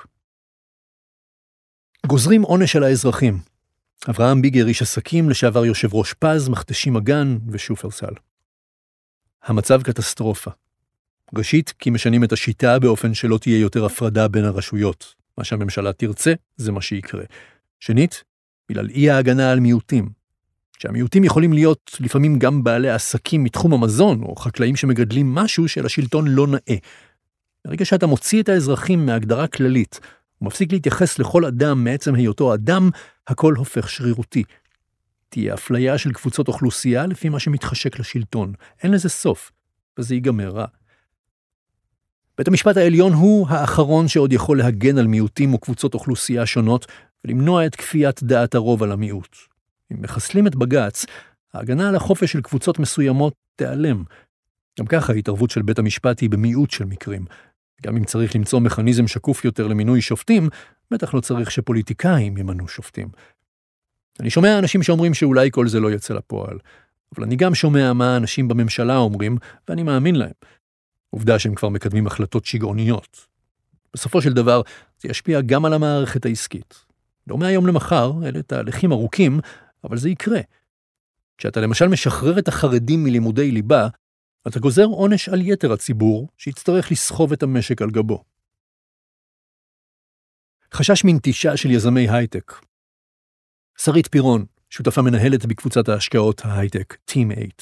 גוזרים עונש על האזרחים. אברהם ביגר איש עסקים, לשעבר יושב ראש פז, מכתשים אגן ושופרסל. המצב קטסטרופה. ראשית, כי משנים את השיטה באופן שלא תהיה יותר הפרדה בין הרשויות. מה שהממשלה תרצה, זה מה שיקרה. שנית, בגלל אי ההגנה על מיעוטים. שהמיעוטים יכולים להיות לפעמים גם בעלי עסקים מתחום המזון, או חקלאים שמגדלים משהו שלשלטון לא נאה. ברגע שאתה מוציא את האזרחים מהגדרה כללית, ומפסיק להתייחס לכל אדם מעצם היותו אדם, הכל הופך שרירותי. תהיה אפליה של קבוצות אוכלוסייה לפי מה שמתחשק לשלטון. אין לזה סוף, וזה ייגמר רע. בית המשפט העליון הוא האחרון שעוד יכול להגן על מיעוטים וקבוצות אוכלוסייה שונות, ולמנוע את כפיית דעת הרוב על המיעוט. אם מחסלים את בג"ץ, ההגנה על החופש של קבוצות מסוימות תיעלם. גם ככה ההתערבות של בית המשפט היא במיעוט של מקרים. גם אם צריך למצוא מכניזם שקוף יותר למינוי שופטים, בטח לא צריך שפוליטיקאים ימנו שופטים. אני שומע אנשים שאומרים שאולי כל זה לא יצא לפועל, אבל אני גם שומע מה האנשים בממשלה אומרים, ואני מאמין להם. עובדה שהם כבר מקדמים החלטות שגעוניות. בסופו של דבר, זה ישפיע גם על המערכת העסקית. לא מהיום למחר, אלה תהליכים ארוכים, אבל זה יקרה. כשאתה למשל משחרר את החרדים מלימודי ליבה, אתה גוזר עונש על יתר הציבור, שיצטרך לסחוב את המשק על גבו. חשש מנטישה של יזמי הייטק. שרית פירון, שותפה מנהלת בקבוצת ההשקעות ההייטק, Team 8.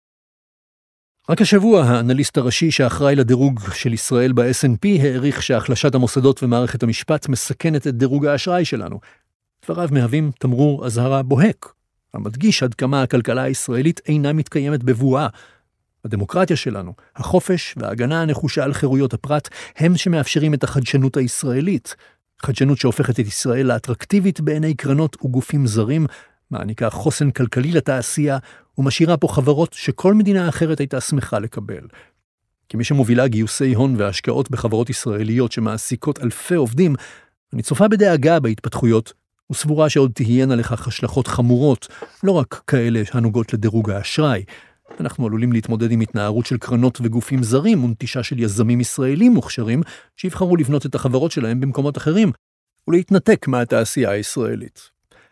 רק השבוע האנליסט הראשי שאחראי לדירוג של ישראל ב-S&P העריך שהחלשת המוסדות ומערכת המשפט מסכנת את דירוג האשראי שלנו. דבריו מהווים תמרור אזהרה בוהק, המדגיש עד כמה הכלכלה הישראלית אינה מתקיימת בבואה. הדמוקרטיה שלנו, החופש וההגנה הנחושה על חירויות הפרט הם שמאפשרים את החדשנות הישראלית. חדשנות שהופכת את ישראל לאטרקטיבית בעיני קרנות וגופים זרים, מעניקה חוסן כלכלי לתעשייה ומשאירה פה חברות שכל מדינה אחרת הייתה שמחה לקבל. כמי שמובילה גיוסי הון והשקעות בחברות ישראליות שמעסיקות אלפי עובדים, אני צופה בדאגה בהתפתחויות וסבורה שעוד תהיינה לכך השלכות חמורות, לא רק כאלה הנוגעות לדירוג האשראי. אנחנו עלולים להתמודד עם התנערות של קרנות וגופים זרים ונטישה של יזמים ישראלים מוכשרים שיבחרו לבנות את החברות שלהם במקומות אחרים ולהתנתק מהתעשייה הישראלית.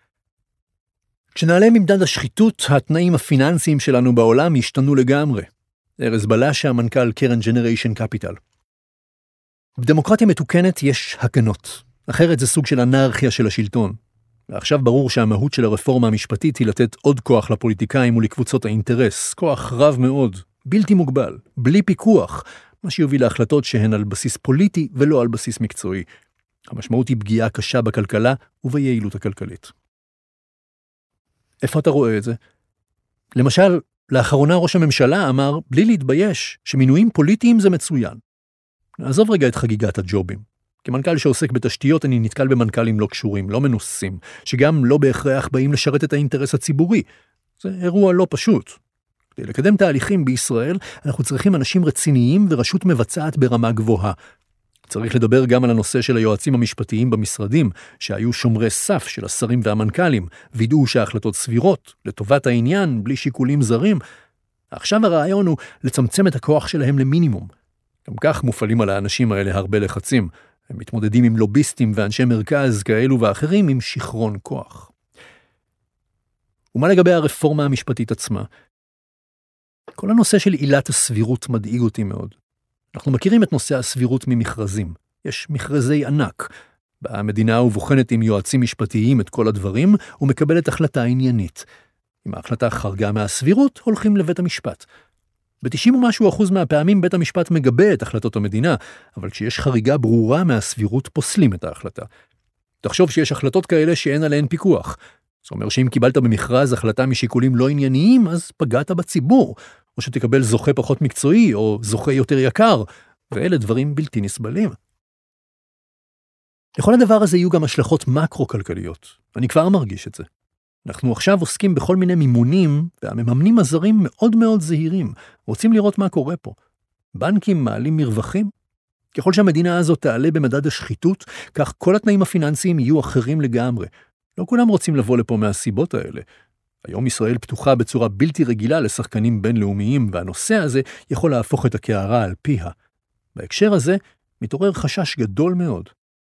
כשנעלה ממדד השחיתות, התנאים הפיננסיים שלנו בעולם השתנו לגמרי. ארז בלשה, המנכ"ל קרן ג'נריישן קפיטל. בדמוקרטיה מתוקנת יש הגנות. אחרת זה סוג של אנרכיה של השלטון. ועכשיו ברור שהמהות של הרפורמה המשפטית היא לתת עוד כוח לפוליטיקאים ולקבוצות האינטרס. כוח רב מאוד, בלתי מוגבל, בלי פיקוח, מה שיוביל להחלטות שהן על בסיס פוליטי ולא על בסיס מקצועי. המשמעות היא פגיעה קשה בכלכלה וביעילות הכלכלית. איפה אתה רואה את זה? למשל, לאחרונה ראש הממשלה אמר, בלי להתבייש, שמינויים פוליטיים זה מצוין. נעזוב רגע את חגיגת הג'ובים. כמנכ"ל שעוסק בתשתיות אני נתקל במנכ"לים לא קשורים, לא מנוסים, שגם לא בהכרח באים לשרת את האינטרס הציבורי. זה אירוע לא פשוט. כדי לקדם תהליכים בישראל, אנחנו צריכים אנשים רציניים ורשות מבצעת ברמה גבוהה. צריך לדבר גם על הנושא של היועצים המשפטיים במשרדים, שהיו שומרי סף של השרים והמנכ"לים, וידעו שההחלטות סבירות, לטובת העניין, בלי שיקולים זרים. עכשיו הרעיון הוא לצמצם את הכוח שלהם למינימום. גם כך מופעלים על האנשים האלה הרבה לחצים. הם מתמודדים עם לוביסטים ואנשי מרכז כאלו ואחרים עם שכרון כוח. ומה לגבי הרפורמה המשפטית עצמה? כל הנושא של עילת הסבירות מדאיג אותי מאוד. אנחנו מכירים את נושא הסבירות ממכרזים. יש מכרזי ענק. המדינה ובוחנת עם יועצים משפטיים את כל הדברים ומקבלת החלטה עניינית. אם ההחלטה חרגה מהסבירות, הולכים לבית המשפט. ב-90% ומשהו מהפעמים בית המשפט מגבה את החלטות המדינה, אבל כשיש חריגה ברורה מהסבירות פוסלים את ההחלטה. תחשוב שיש החלטות כאלה שאין עליהן פיקוח. זאת אומרת שאם קיבלת במכרז החלטה משיקולים לא ענייניים, אז פגעת בציבור, או שתקבל זוכה פחות מקצועי, או זוכה יותר יקר, ואלה דברים בלתי נסבלים. לכל הדבר הזה יהיו גם השלכות מקרו-כלכליות. אני כבר מרגיש את זה. אנחנו עכשיו עוסקים בכל מיני מימונים, והמממנים הזרים מאוד מאוד זהירים, רוצים לראות מה קורה פה. בנקים מעלים מרווחים. ככל שהמדינה הזאת תעלה במדד השחיתות, כך כל התנאים הפיננסיים יהיו אחרים לגמרי. לא כולם רוצים לבוא לפה מהסיבות האלה. היום ישראל פתוחה בצורה בלתי רגילה לשחקנים בינלאומיים, והנושא הזה יכול להפוך את הקערה על פיה. בהקשר הזה מתעורר חשש גדול מאוד.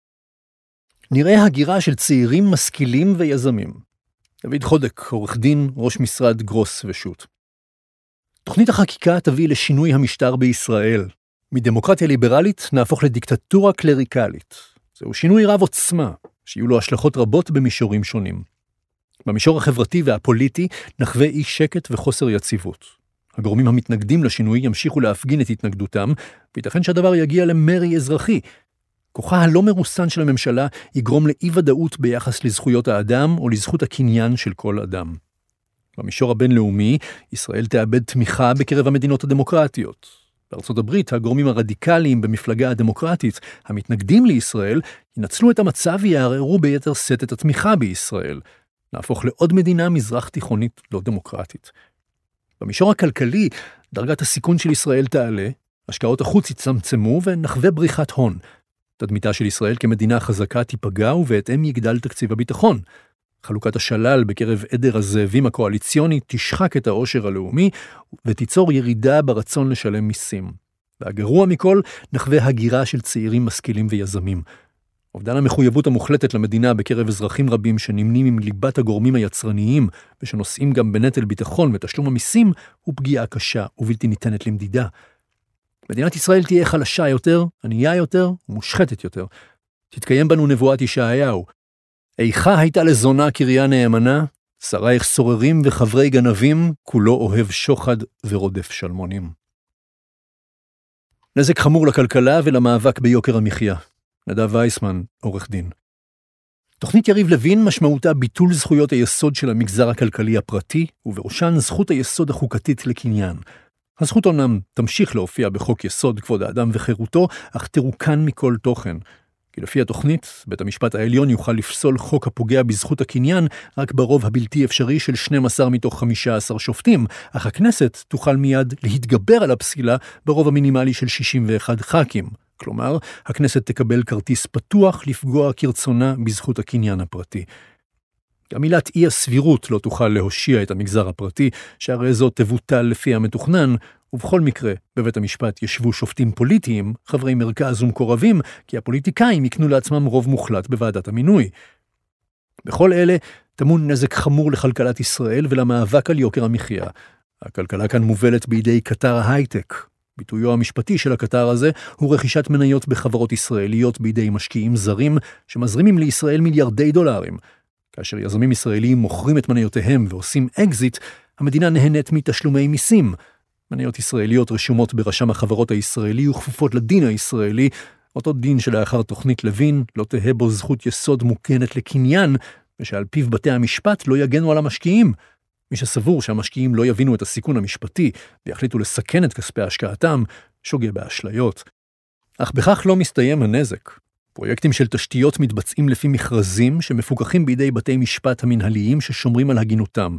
נראה הגירה של צעירים משכילים ויזמים. דוד חודק, עורך דין, ראש משרד גרוס ושות. תוכנית החקיקה תביא לשינוי המשטר בישראל. מדמוקרטיה ליברלית נהפוך לדיקטטורה קלריקלית. זהו שינוי רב עוצמה, שיהיו לו השלכות רבות במישורים שונים. במישור החברתי והפוליטי נחווה אי שקט וחוסר יציבות. הגורמים המתנגדים לשינוי ימשיכו להפגין את התנגדותם, וייתכן שהדבר יגיע למרי אזרחי. כוחה הלא מרוסן של הממשלה יגרום לאי-ודאות ביחס לזכויות האדם או לזכות הקניין של כל אדם. במישור הבינלאומי, ישראל תאבד תמיכה בקרב המדינות הדמוקרטיות. בארצות הברית, הגורמים הרדיקליים במפלגה הדמוקרטית, המתנגדים לישראל, ינצלו את המצב ויערערו ביתר שאת את התמיכה בישראל. נהפוך לעוד מדינה מזרח תיכונית לא דמוקרטית. במישור הכלכלי, דרגת הסיכון של ישראל תעלה, השקעות החוץ יצמצמו ונחווה בריחת הון. תדמיתה של ישראל כמדינה חזקה תיפגע ובהתאם יגדל תקציב הביטחון. חלוקת השלל בקרב עדר הזאבים הקואליציוני תשחק את העושר הלאומי ותיצור ירידה ברצון לשלם מיסים. והגרוע מכל, נחווה הגירה של צעירים משכילים ויזמים. אובדן המחויבות המוחלטת למדינה בקרב אזרחים רבים שנמנים עם ליבת הגורמים היצרניים ושנושאים גם בנטל ביטחון ותשלום המיסים הוא פגיעה קשה ובלתי ניתנת למדידה. מדינת ישראל תהיה חלשה יותר, ענייה יותר ומושחתת יותר. תתקיים בנו נבואת ישעיהו. איכה הייתה לזונה קריה נאמנה, שרייך סוררים וחברי גנבים, כולו אוהב שוחד ורודף שלמונים. נזק חמור לכלכלה ולמאבק ביוקר המחיה. נדב וייסמן, עורך דין. תוכנית יריב לוין משמעותה ביטול זכויות היסוד של המגזר הכלכלי הפרטי, ובראשן זכות היסוד החוקתית לקניין. הזכות אומנם תמשיך להופיע בחוק יסוד כבוד האדם וחירותו, אך תרוקן מכל תוכן. כי לפי התוכנית, בית המשפט העליון יוכל לפסול חוק הפוגע בזכות הקניין רק ברוב הבלתי אפשרי של 12 מתוך 15 שופטים, אך הכנסת תוכל מיד להתגבר על הפסילה ברוב המינימלי של 61 ח"כים. כלומר, הכנסת תקבל כרטיס פתוח לפגוע כרצונה בזכות הקניין הפרטי. גם מילת אי הסבירות לא תוכל להושיע את המגזר הפרטי, שהרי זאת תבוטל לפי המתוכנן, ובכל מקרה, בבית המשפט ישבו שופטים פוליטיים, חברי מרכז ומקורבים, כי הפוליטיקאים יקנו לעצמם רוב מוחלט בוועדת המינוי. בכל אלה, טמון נזק חמור לכלכלת ישראל ולמאבק על יוקר המחיה. הכלכלה כאן מובלת בידי קטר ההייטק. ביטויו המשפטי של הקטר הזה הוא רכישת מניות בחברות ישראליות בידי משקיעים זרים, שמזרימים לישראל מיליארדי דולרים. כאשר יזמים ישראלים מוכרים את מניותיהם ועושים אקזיט, המדינה נהנית מתשלומי מיסים. מניות ישראליות רשומות ברשם החברות הישראלי וכפופות לדין הישראלי, אותו דין שלאחר תוכנית לוין לא תהא בו זכות יסוד מוגנת לקניין, ושעל פיו בתי המשפט לא יגנו על המשקיעים. מי שסבור שהמשקיעים לא יבינו את הסיכון המשפטי ויחליטו לסכן את כספי השקעתם, שוגה באשליות. אך בכך לא מסתיים הנזק. פרויקטים של תשתיות מתבצעים לפי מכרזים שמפוקחים בידי בתי משפט המנהליים ששומרים על הגינותם.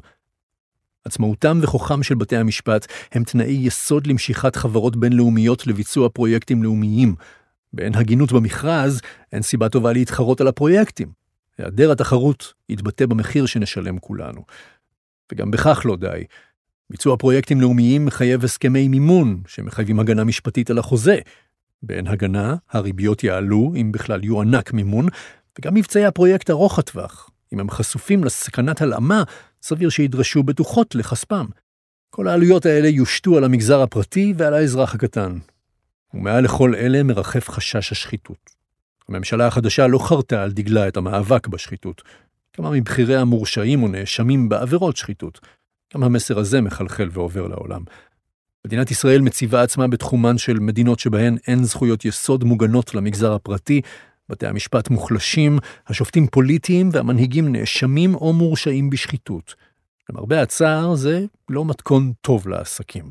עצמאותם וכוחם של בתי המשפט הם תנאי יסוד למשיכת חברות בינלאומיות לביצוע פרויקטים לאומיים. באין הגינות במכרז, אין סיבה טובה להתחרות על הפרויקטים. היעדר התחרות יתבטא במחיר שנשלם כולנו. וגם בכך לא די. ביצוע פרויקטים לאומיים מחייב הסכמי מימון, שמחייבים הגנה משפטית על החוזה. באין הגנה, הריביות יעלו, אם בכלל יוענק מימון, וגם מבצעי הפרויקט ארוך הטווח. אם הם חשופים לסכנת הלאמה, סביר שידרשו בטוחות לכספם. כל העלויות האלה יושתו על המגזר הפרטי ועל האזרח הקטן. ומעל לכל אלה מרחף חשש השחיתות. הממשלה החדשה לא חרתה על דגלה את המאבק בשחיתות. כמה מבחירי המורשעים ונאשמים בעבירות שחיתות. גם המסר הזה מחלחל ועובר לעולם. מדינת ישראל מציבה עצמה בתחומן של מדינות שבהן אין זכויות יסוד מוגנות למגזר הפרטי, בתי המשפט מוחלשים, השופטים פוליטיים והמנהיגים נאשמים או מורשעים בשחיתות. למרבה הצער זה לא מתכון טוב לעסקים.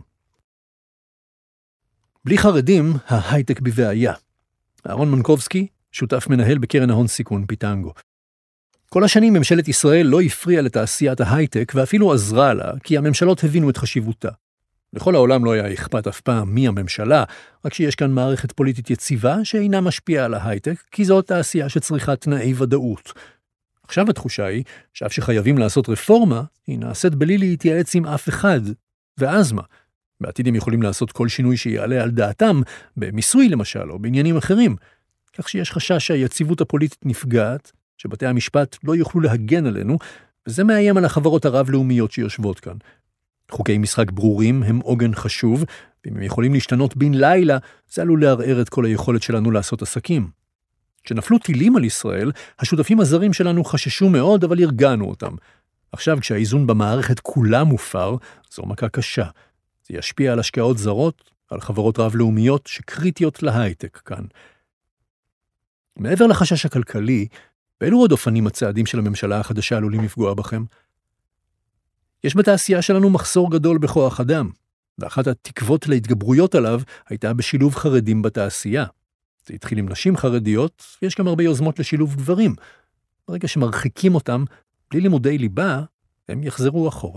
בלי חרדים, ההייטק בבעיה. אהרון מנקובסקי, שותף מנהל בקרן ההון סיכון פיטנגו. כל השנים ממשלת ישראל לא הפריעה לתעשיית ההייטק ואפילו עזרה לה, כי הממשלות הבינו את חשיבותה. לכל העולם לא היה אכפת אף פעם מי הממשלה, רק שיש כאן מערכת פוליטית יציבה שאינה משפיעה על ההייטק, כי זו תעשייה שצריכה תנאי ודאות. עכשיו התחושה היא שאף שחייבים לעשות רפורמה, היא נעשית בלי להתייעץ עם אף אחד. ואז מה? בעתיד הם יכולים לעשות כל שינוי שיעלה על דעתם, במיסוי למשל, או בעניינים אחרים. כך שיש חשש שהיציבות הפוליטית נפגעת, שבתי המשפט לא יוכלו להגן עלינו, וזה מאיים על החברות הרב-לאומיות שיושבות כאן. חוקי משחק ברורים הם עוגן חשוב, ואם הם יכולים להשתנות בין לילה, זה עלול לערער את כל היכולת שלנו לעשות עסקים. כשנפלו טילים על ישראל, השותפים הזרים שלנו חששו מאוד, אבל הרגענו אותם. עכשיו, כשהאיזון במערכת כולה מופר, זו מכה קשה. זה ישפיע על השקעות זרות, על חברות רב-לאומיות שקריטיות להייטק כאן. מעבר לחשש הכלכלי, באילו עוד אופנים הצעדים של הממשלה החדשה עלולים לפגוע בכם? יש בתעשייה שלנו מחסור גדול בכוח אדם, ואחת התקוות להתגברויות עליו הייתה בשילוב חרדים בתעשייה. זה התחיל עם נשים חרדיות, ויש גם הרבה יוזמות לשילוב גברים. ברגע שמרחיקים אותם, בלי לימודי ליבה, הם יחזרו אחורה.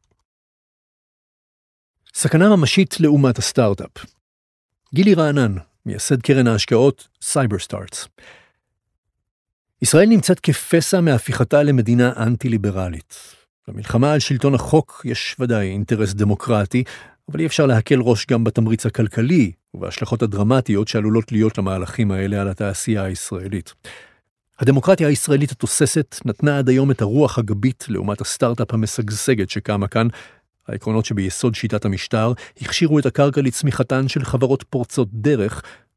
סכנה ממשית לאומת הסטארט-אפ. גילי רענן, מייסד קרן ההשקעות סייברסטארטס. ישראל נמצאת כפסע מהפיכתה למדינה אנטי-ליברלית. במלחמה על שלטון החוק יש ודאי אינטרס דמוקרטי, אבל אי אפשר להקל ראש גם בתמריץ הכלכלי ובהשלכות הדרמטיות שעלולות להיות למהלכים האלה על התעשייה הישראלית. הדמוקרטיה הישראלית התוססת נתנה עד היום את הרוח הגבית לעומת הסטארט-אפ המשגשגת שקמה כאן. העקרונות שביסוד שיטת המשטר הכשירו את הקרקע לצמיחתן של חברות פורצות דרך,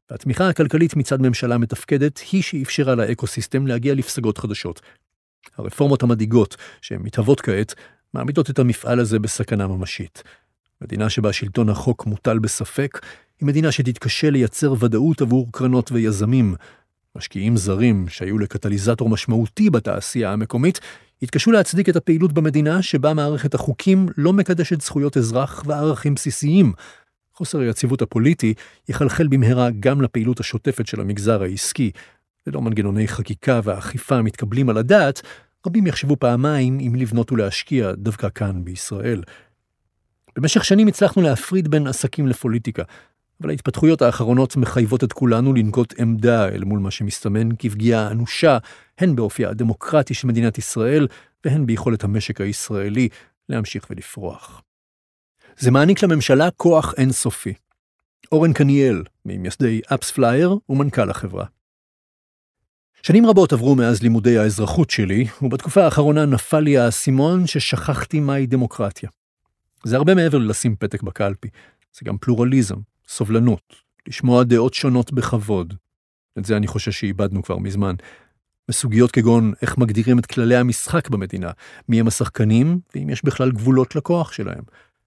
והתמיכה הכלכלית מצד ממשלה מתפקדת היא שאפשרה לאקוסיסטם להגיע לפסגות חדשות. הרפורמות המדאיגות שהן מתהוות כעת מעמידות את המפעל הזה בסכנה ממשית. מדינה שבה שלטון החוק מוטל בספק היא מדינה שתתקשה לייצר ודאות עבור קרנות ויזמים. משקיעים זרים שהיו לקטליזטור משמעותי בתעשייה המקומית התקשו להצדיק את הפעילות במדינה שבה מערכת החוקים לא מקדשת זכויות אזרח וערכים בסיסיים. חוסר היציבות הפוליטי יחלחל במהרה גם לפעילות השוטפת של המגזר העסקי. ללא מנגנוני חקיקה והאכיפה מתקבלים על הדעת, רבים יחשבו פעמיים אם לבנות ולהשקיע דווקא כאן בישראל. במשך שנים הצלחנו להפריד בין עסקים לפוליטיקה, אבל ההתפתחויות האחרונות מחייבות את כולנו לנקוט עמדה אל מול מה שמסתמן כפגיעה אנושה, הן באופיה הדמוקרטי של מדינת ישראל, והן ביכולת המשק הישראלי להמשיך ולפרוח. זה מעניק לממשלה כוח אינסופי. אורן קניאל, ממייסדי AppsFlyer, הוא מנכ"ל החברה. שנים רבות עברו מאז לימודי האזרחות שלי, ובתקופה האחרונה נפל לי האסימון ששכחתי מהי דמוקרטיה. זה הרבה מעבר לשים פתק בקלפי. זה גם פלורליזם, סובלנות, לשמוע דעות שונות בכבוד. את זה אני חושש שאיבדנו כבר מזמן. בסוגיות כגון איך מגדירים את כללי המשחק במדינה, מי הם השחקנים, ואם יש בכלל גבולות לכוח שלהם.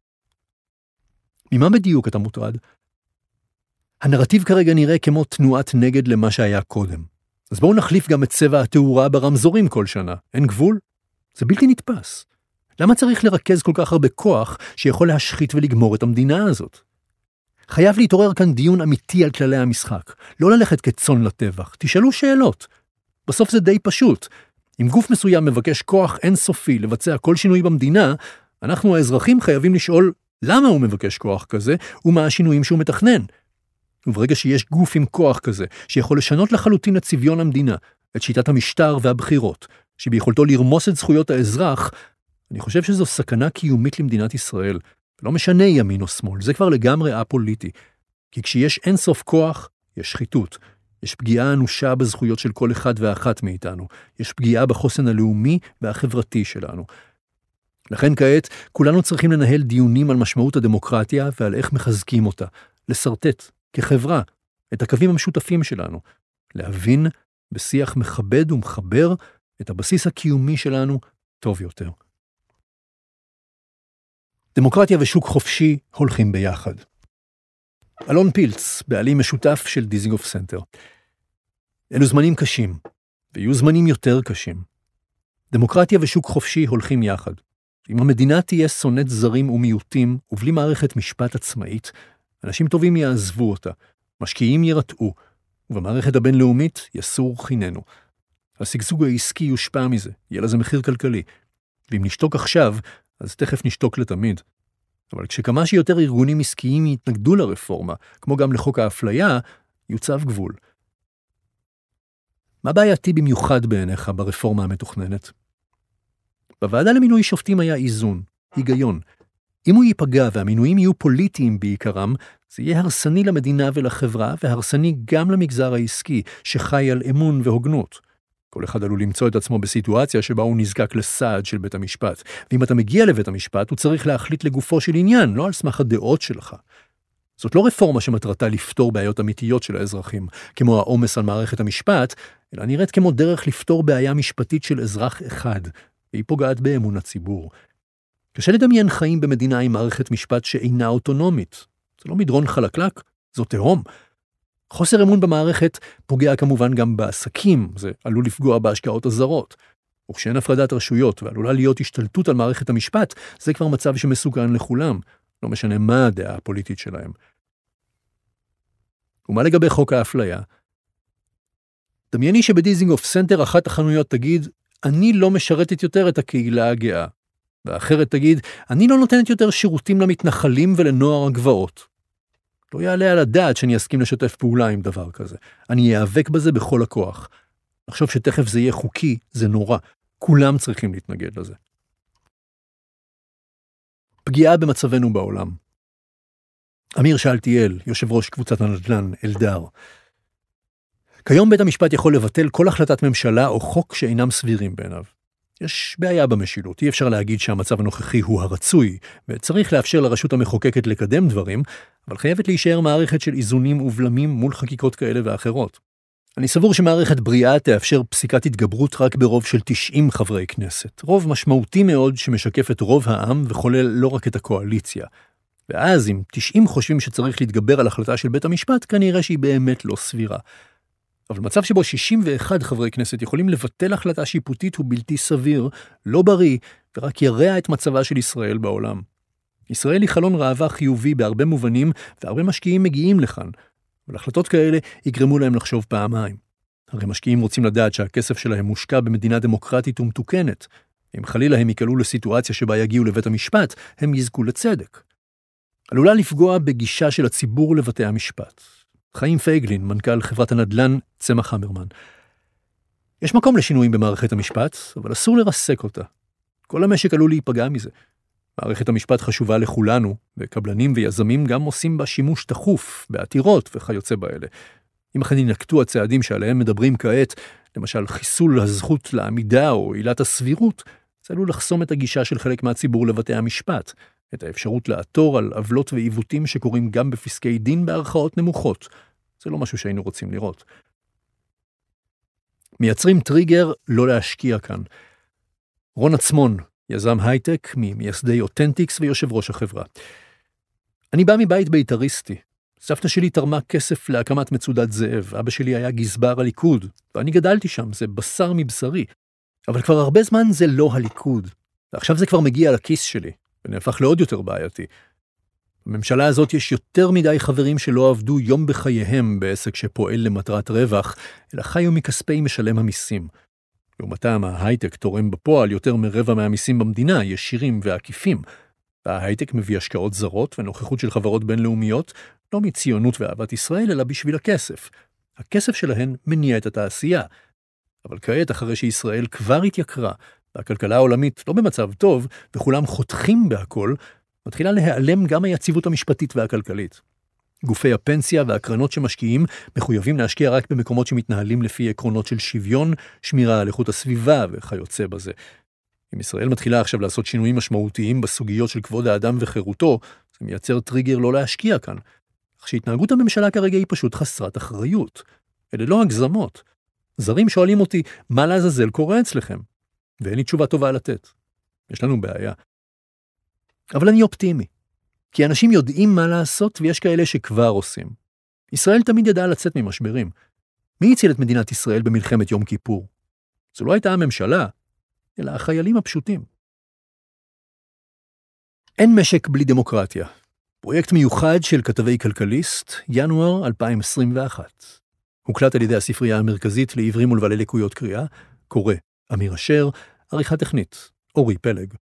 ממה בדיוק אתה מוטרד? הנרטיב כרגע נראה כמו תנועת נגד למה שהיה קודם. אז בואו נחליף גם את צבע התאורה ברמזורים כל שנה. אין גבול? זה בלתי נתפס. למה צריך לרכז כל כך הרבה כוח שיכול להשחית ולגמור את המדינה הזאת? חייב להתעורר כאן דיון אמיתי על כללי המשחק. לא ללכת כצאן לטבח. תשאלו שאלות. בסוף זה די פשוט. אם גוף מסוים מבקש כוח אינסופי לבצע כל שינוי במדינה, אנחנו האזרחים חייבים לשאול למה הוא מבקש כוח כזה ומה השינויים שהוא מתכנן. וברגע שיש גוף עם כוח כזה, שיכול לשנות לחלוטין את צביון המדינה, את שיטת המשטר והבחירות, שביכולתו לרמוס את זכויות האזרח, אני חושב שזו סכנה קיומית למדינת ישראל. לא משנה ימין או שמאל, זה כבר לגמרי א-פוליטי. כי כשיש אינסוף כוח, יש שחיתות. יש פגיעה אנושה בזכויות של כל אחד ואחת מאיתנו. יש פגיעה בחוסן הלאומי והחברתי שלנו. לכן כעת, כולנו צריכים לנהל דיונים על משמעות הדמוקרטיה ועל איך מחזקים אותה. לסרטט, כחברה, את הקווים המשותפים שלנו. להבין בשיח מכבד ומחבר את הבסיס הקיומי שלנו טוב יותר. דמוקרטיה ושוק חופשי הולכים ביחד. אלון פילץ, בעלים משותף של דיזינגוף סנטר. אלו זמנים קשים, ויהיו זמנים יותר קשים. דמוקרטיה ושוק חופשי הולכים יחד. אם המדינה תהיה שונאת זרים ומיעוטים, ובלי מערכת משפט עצמאית, אנשים טובים יעזבו אותה, משקיעים ירתעו, ובמערכת הבינלאומית יסור חיננו. השגשוג העסקי יושפע מזה, יהיה לזה מחיר כלכלי. ואם נשתוק עכשיו, אז תכף נשתוק לתמיד. אבל כשכמה שיותר ארגונים עסקיים יתנגדו לרפורמה, כמו גם לחוק האפליה, יוצב גבול. מה בעייתי במיוחד בעיניך ברפורמה המתוכננת? בוועדה למינוי שופטים היה איזון, היגיון. אם הוא ייפגע והמינויים יהיו פוליטיים בעיקרם, זה יהיה הרסני למדינה ולחברה, והרסני גם למגזר העסקי, שחי על אמון והוגנות. כל אחד עלול למצוא את עצמו בסיטואציה שבה הוא נזקק לסעד של בית המשפט. ואם אתה מגיע לבית המשפט, הוא צריך להחליט לגופו של עניין, לא על סמך הדעות שלך. זאת לא רפורמה שמטרתה לפתור בעיות אמיתיות של האזרחים, כמו העומס על מערכת המשפט, אלא נראית כמו דרך לפתור בעיה משפטית של אזרח אחד, והיא פוגעת באמון הציבור. קשה לדמיין חיים במדינה עם מערכת משפט שאינה אוטונומית. זה לא מדרון חלקלק, זו תהום. חוסר אמון במערכת פוגע כמובן גם בעסקים, זה עלול לפגוע בהשקעות הזרות. וכשאין הפרדת רשויות ועלולה להיות השתלטות על מערכת המשפט, זה כבר מצב שמסוכן לכולם, לא משנה מה הדעה הפוליטית שלהם. ומה לגבי חוק האפליה? דמייני שבדיזינגוף סנטר אחת החנויות תגיד, אני לא משרתת יותר את הקהילה הגאה. ואחרת תגיד, אני לא נותנת יותר שירותים למתנחלים ולנוער הגבעות. לא יעלה על הדעת שאני אסכים לשתף פעולה עם דבר כזה. אני אאבק בזה בכל הכוח. לחשוב שתכף זה יהיה חוקי, זה נורא. כולם צריכים להתנגד לזה. פגיעה במצבנו בעולם. אמיר שאלתיאל, יושב ראש קבוצת הנדל"ן, אלדר. כיום בית המשפט יכול לבטל כל החלטת ממשלה או חוק שאינם סבירים בעיניו. יש בעיה במשילות, אי אפשר להגיד שהמצב הנוכחי הוא הרצוי, וצריך לאפשר לרשות המחוקקת לקדם דברים, אבל חייבת להישאר מערכת של איזונים ובלמים מול חקיקות כאלה ואחרות. אני סבור שמערכת בריאה תאפשר פסיקת התגברות רק ברוב של 90 חברי כנסת, רוב משמעותי מאוד שמשקף את רוב העם וחולל לא רק את הקואליציה. ואז אם 90 חושבים שצריך להתגבר על החלטה של בית המשפט, כנראה שהיא באמת לא סבירה. אבל מצב שבו 61 חברי כנסת יכולים לבטל החלטה שיפוטית הוא בלתי סביר, לא בריא, ורק ירע את מצבה של ישראל בעולם. ישראל היא חלון ראווה חיובי בהרבה מובנים, והרבה משקיעים מגיעים לכאן, אבל החלטות כאלה יגרמו להם לחשוב פעמיים. הרי משקיעים רוצים לדעת שהכסף שלהם מושקע במדינה דמוקרטית ומתוקנת. אם חלילה הם יקלעו לסיטואציה שבה יגיעו לבית המשפט, הם יזכו לצדק. עלולה לפגוע בגישה של הציבור לבתי המשפט. חיים פייגלין, מנכ"ל חברת הנדל"ן צמח המרמן. יש מקום לשינויים במערכת המשפט, אבל אסור לרסק אותה. כל המשק עלול להיפגע מזה. מערכת המשפט חשובה לכולנו, וקבלנים ויזמים גם עושים בה שימוש תחוף, בעתירות וכיוצא באלה. אם אכן ינקטו הצעדים שעליהם מדברים כעת, למשל חיסול הזכות לעמידה או עילת הסבירות, זה עלול לחסום את הגישה של חלק מהציבור לבתי המשפט, את האפשרות לעתור על עוולות ועיוותים שקורים גם בפסקי דין בערכאות נמוכות. זה לא משהו שהיינו רוצים לראות. מייצרים טריגר לא להשקיע כאן. רון עצמון, יזם הייטק, ממייסדי אותנטיקס ויושב ראש החברה. אני בא מבית בית"ריסטי. סבתא שלי תרמה כסף להקמת מצודת זאב. אבא שלי היה גזבר הליכוד, ואני גדלתי שם, זה בשר מבשרי. אבל כבר הרבה זמן זה לא הליכוד. ועכשיו זה כבר מגיע לכיס שלי, ונהפך לעוד יותר בעייתי. בממשלה הזאת יש יותר מדי חברים שלא עבדו יום בחייהם בעסק שפועל למטרת רווח, אלא חיו מכספי משלם המיסים. לעומתם, ההייטק תורם בפועל יותר מרבע מהמיסים במדינה, ישירים ועקיפים. ההייטק מביא השקעות זרות ונוכחות של חברות בינלאומיות, לא מציונות ואהבת ישראל, אלא בשביל הכסף. הכסף שלהן מניע את התעשייה. אבל כעת, אחרי שישראל כבר התייקרה, והכלכלה העולמית לא במצב טוב, וכולם חותכים בהכל, מתחילה להיעלם גם היציבות המשפטית והכלכלית. גופי הפנסיה והקרנות שמשקיעים מחויבים להשקיע רק במקומות שמתנהלים לפי עקרונות של שוויון, שמירה על איכות הסביבה וכיוצא בזה. אם ישראל מתחילה עכשיו לעשות שינויים משמעותיים בסוגיות של כבוד האדם וחירותו, זה מייצר טריגר לא להשקיע כאן. אך שהתנהגות הממשלה כרגע היא פשוט חסרת אחריות. אלה לא הגזמות. זרים שואלים אותי, מה לעזאזל קורה אצלכם? ואין לי תשובה טובה לתת. יש לנו בעיה. אבל אני אופטימי. כי אנשים יודעים מה לעשות ויש כאלה שכבר עושים. ישראל תמיד ידעה לצאת ממשברים. מי הציל את מדינת ישראל במלחמת יום כיפור? זו לא הייתה הממשלה, אלא החיילים הפשוטים. אין משק בלי דמוקרטיה. פרויקט מיוחד של כתבי כלכליסט, ינואר 2021. הוקלט על ידי הספרייה המרכזית לעברים ולבעלי לקויות קריאה, קורא אמיר אשר, עריכה טכנית, אורי פלג.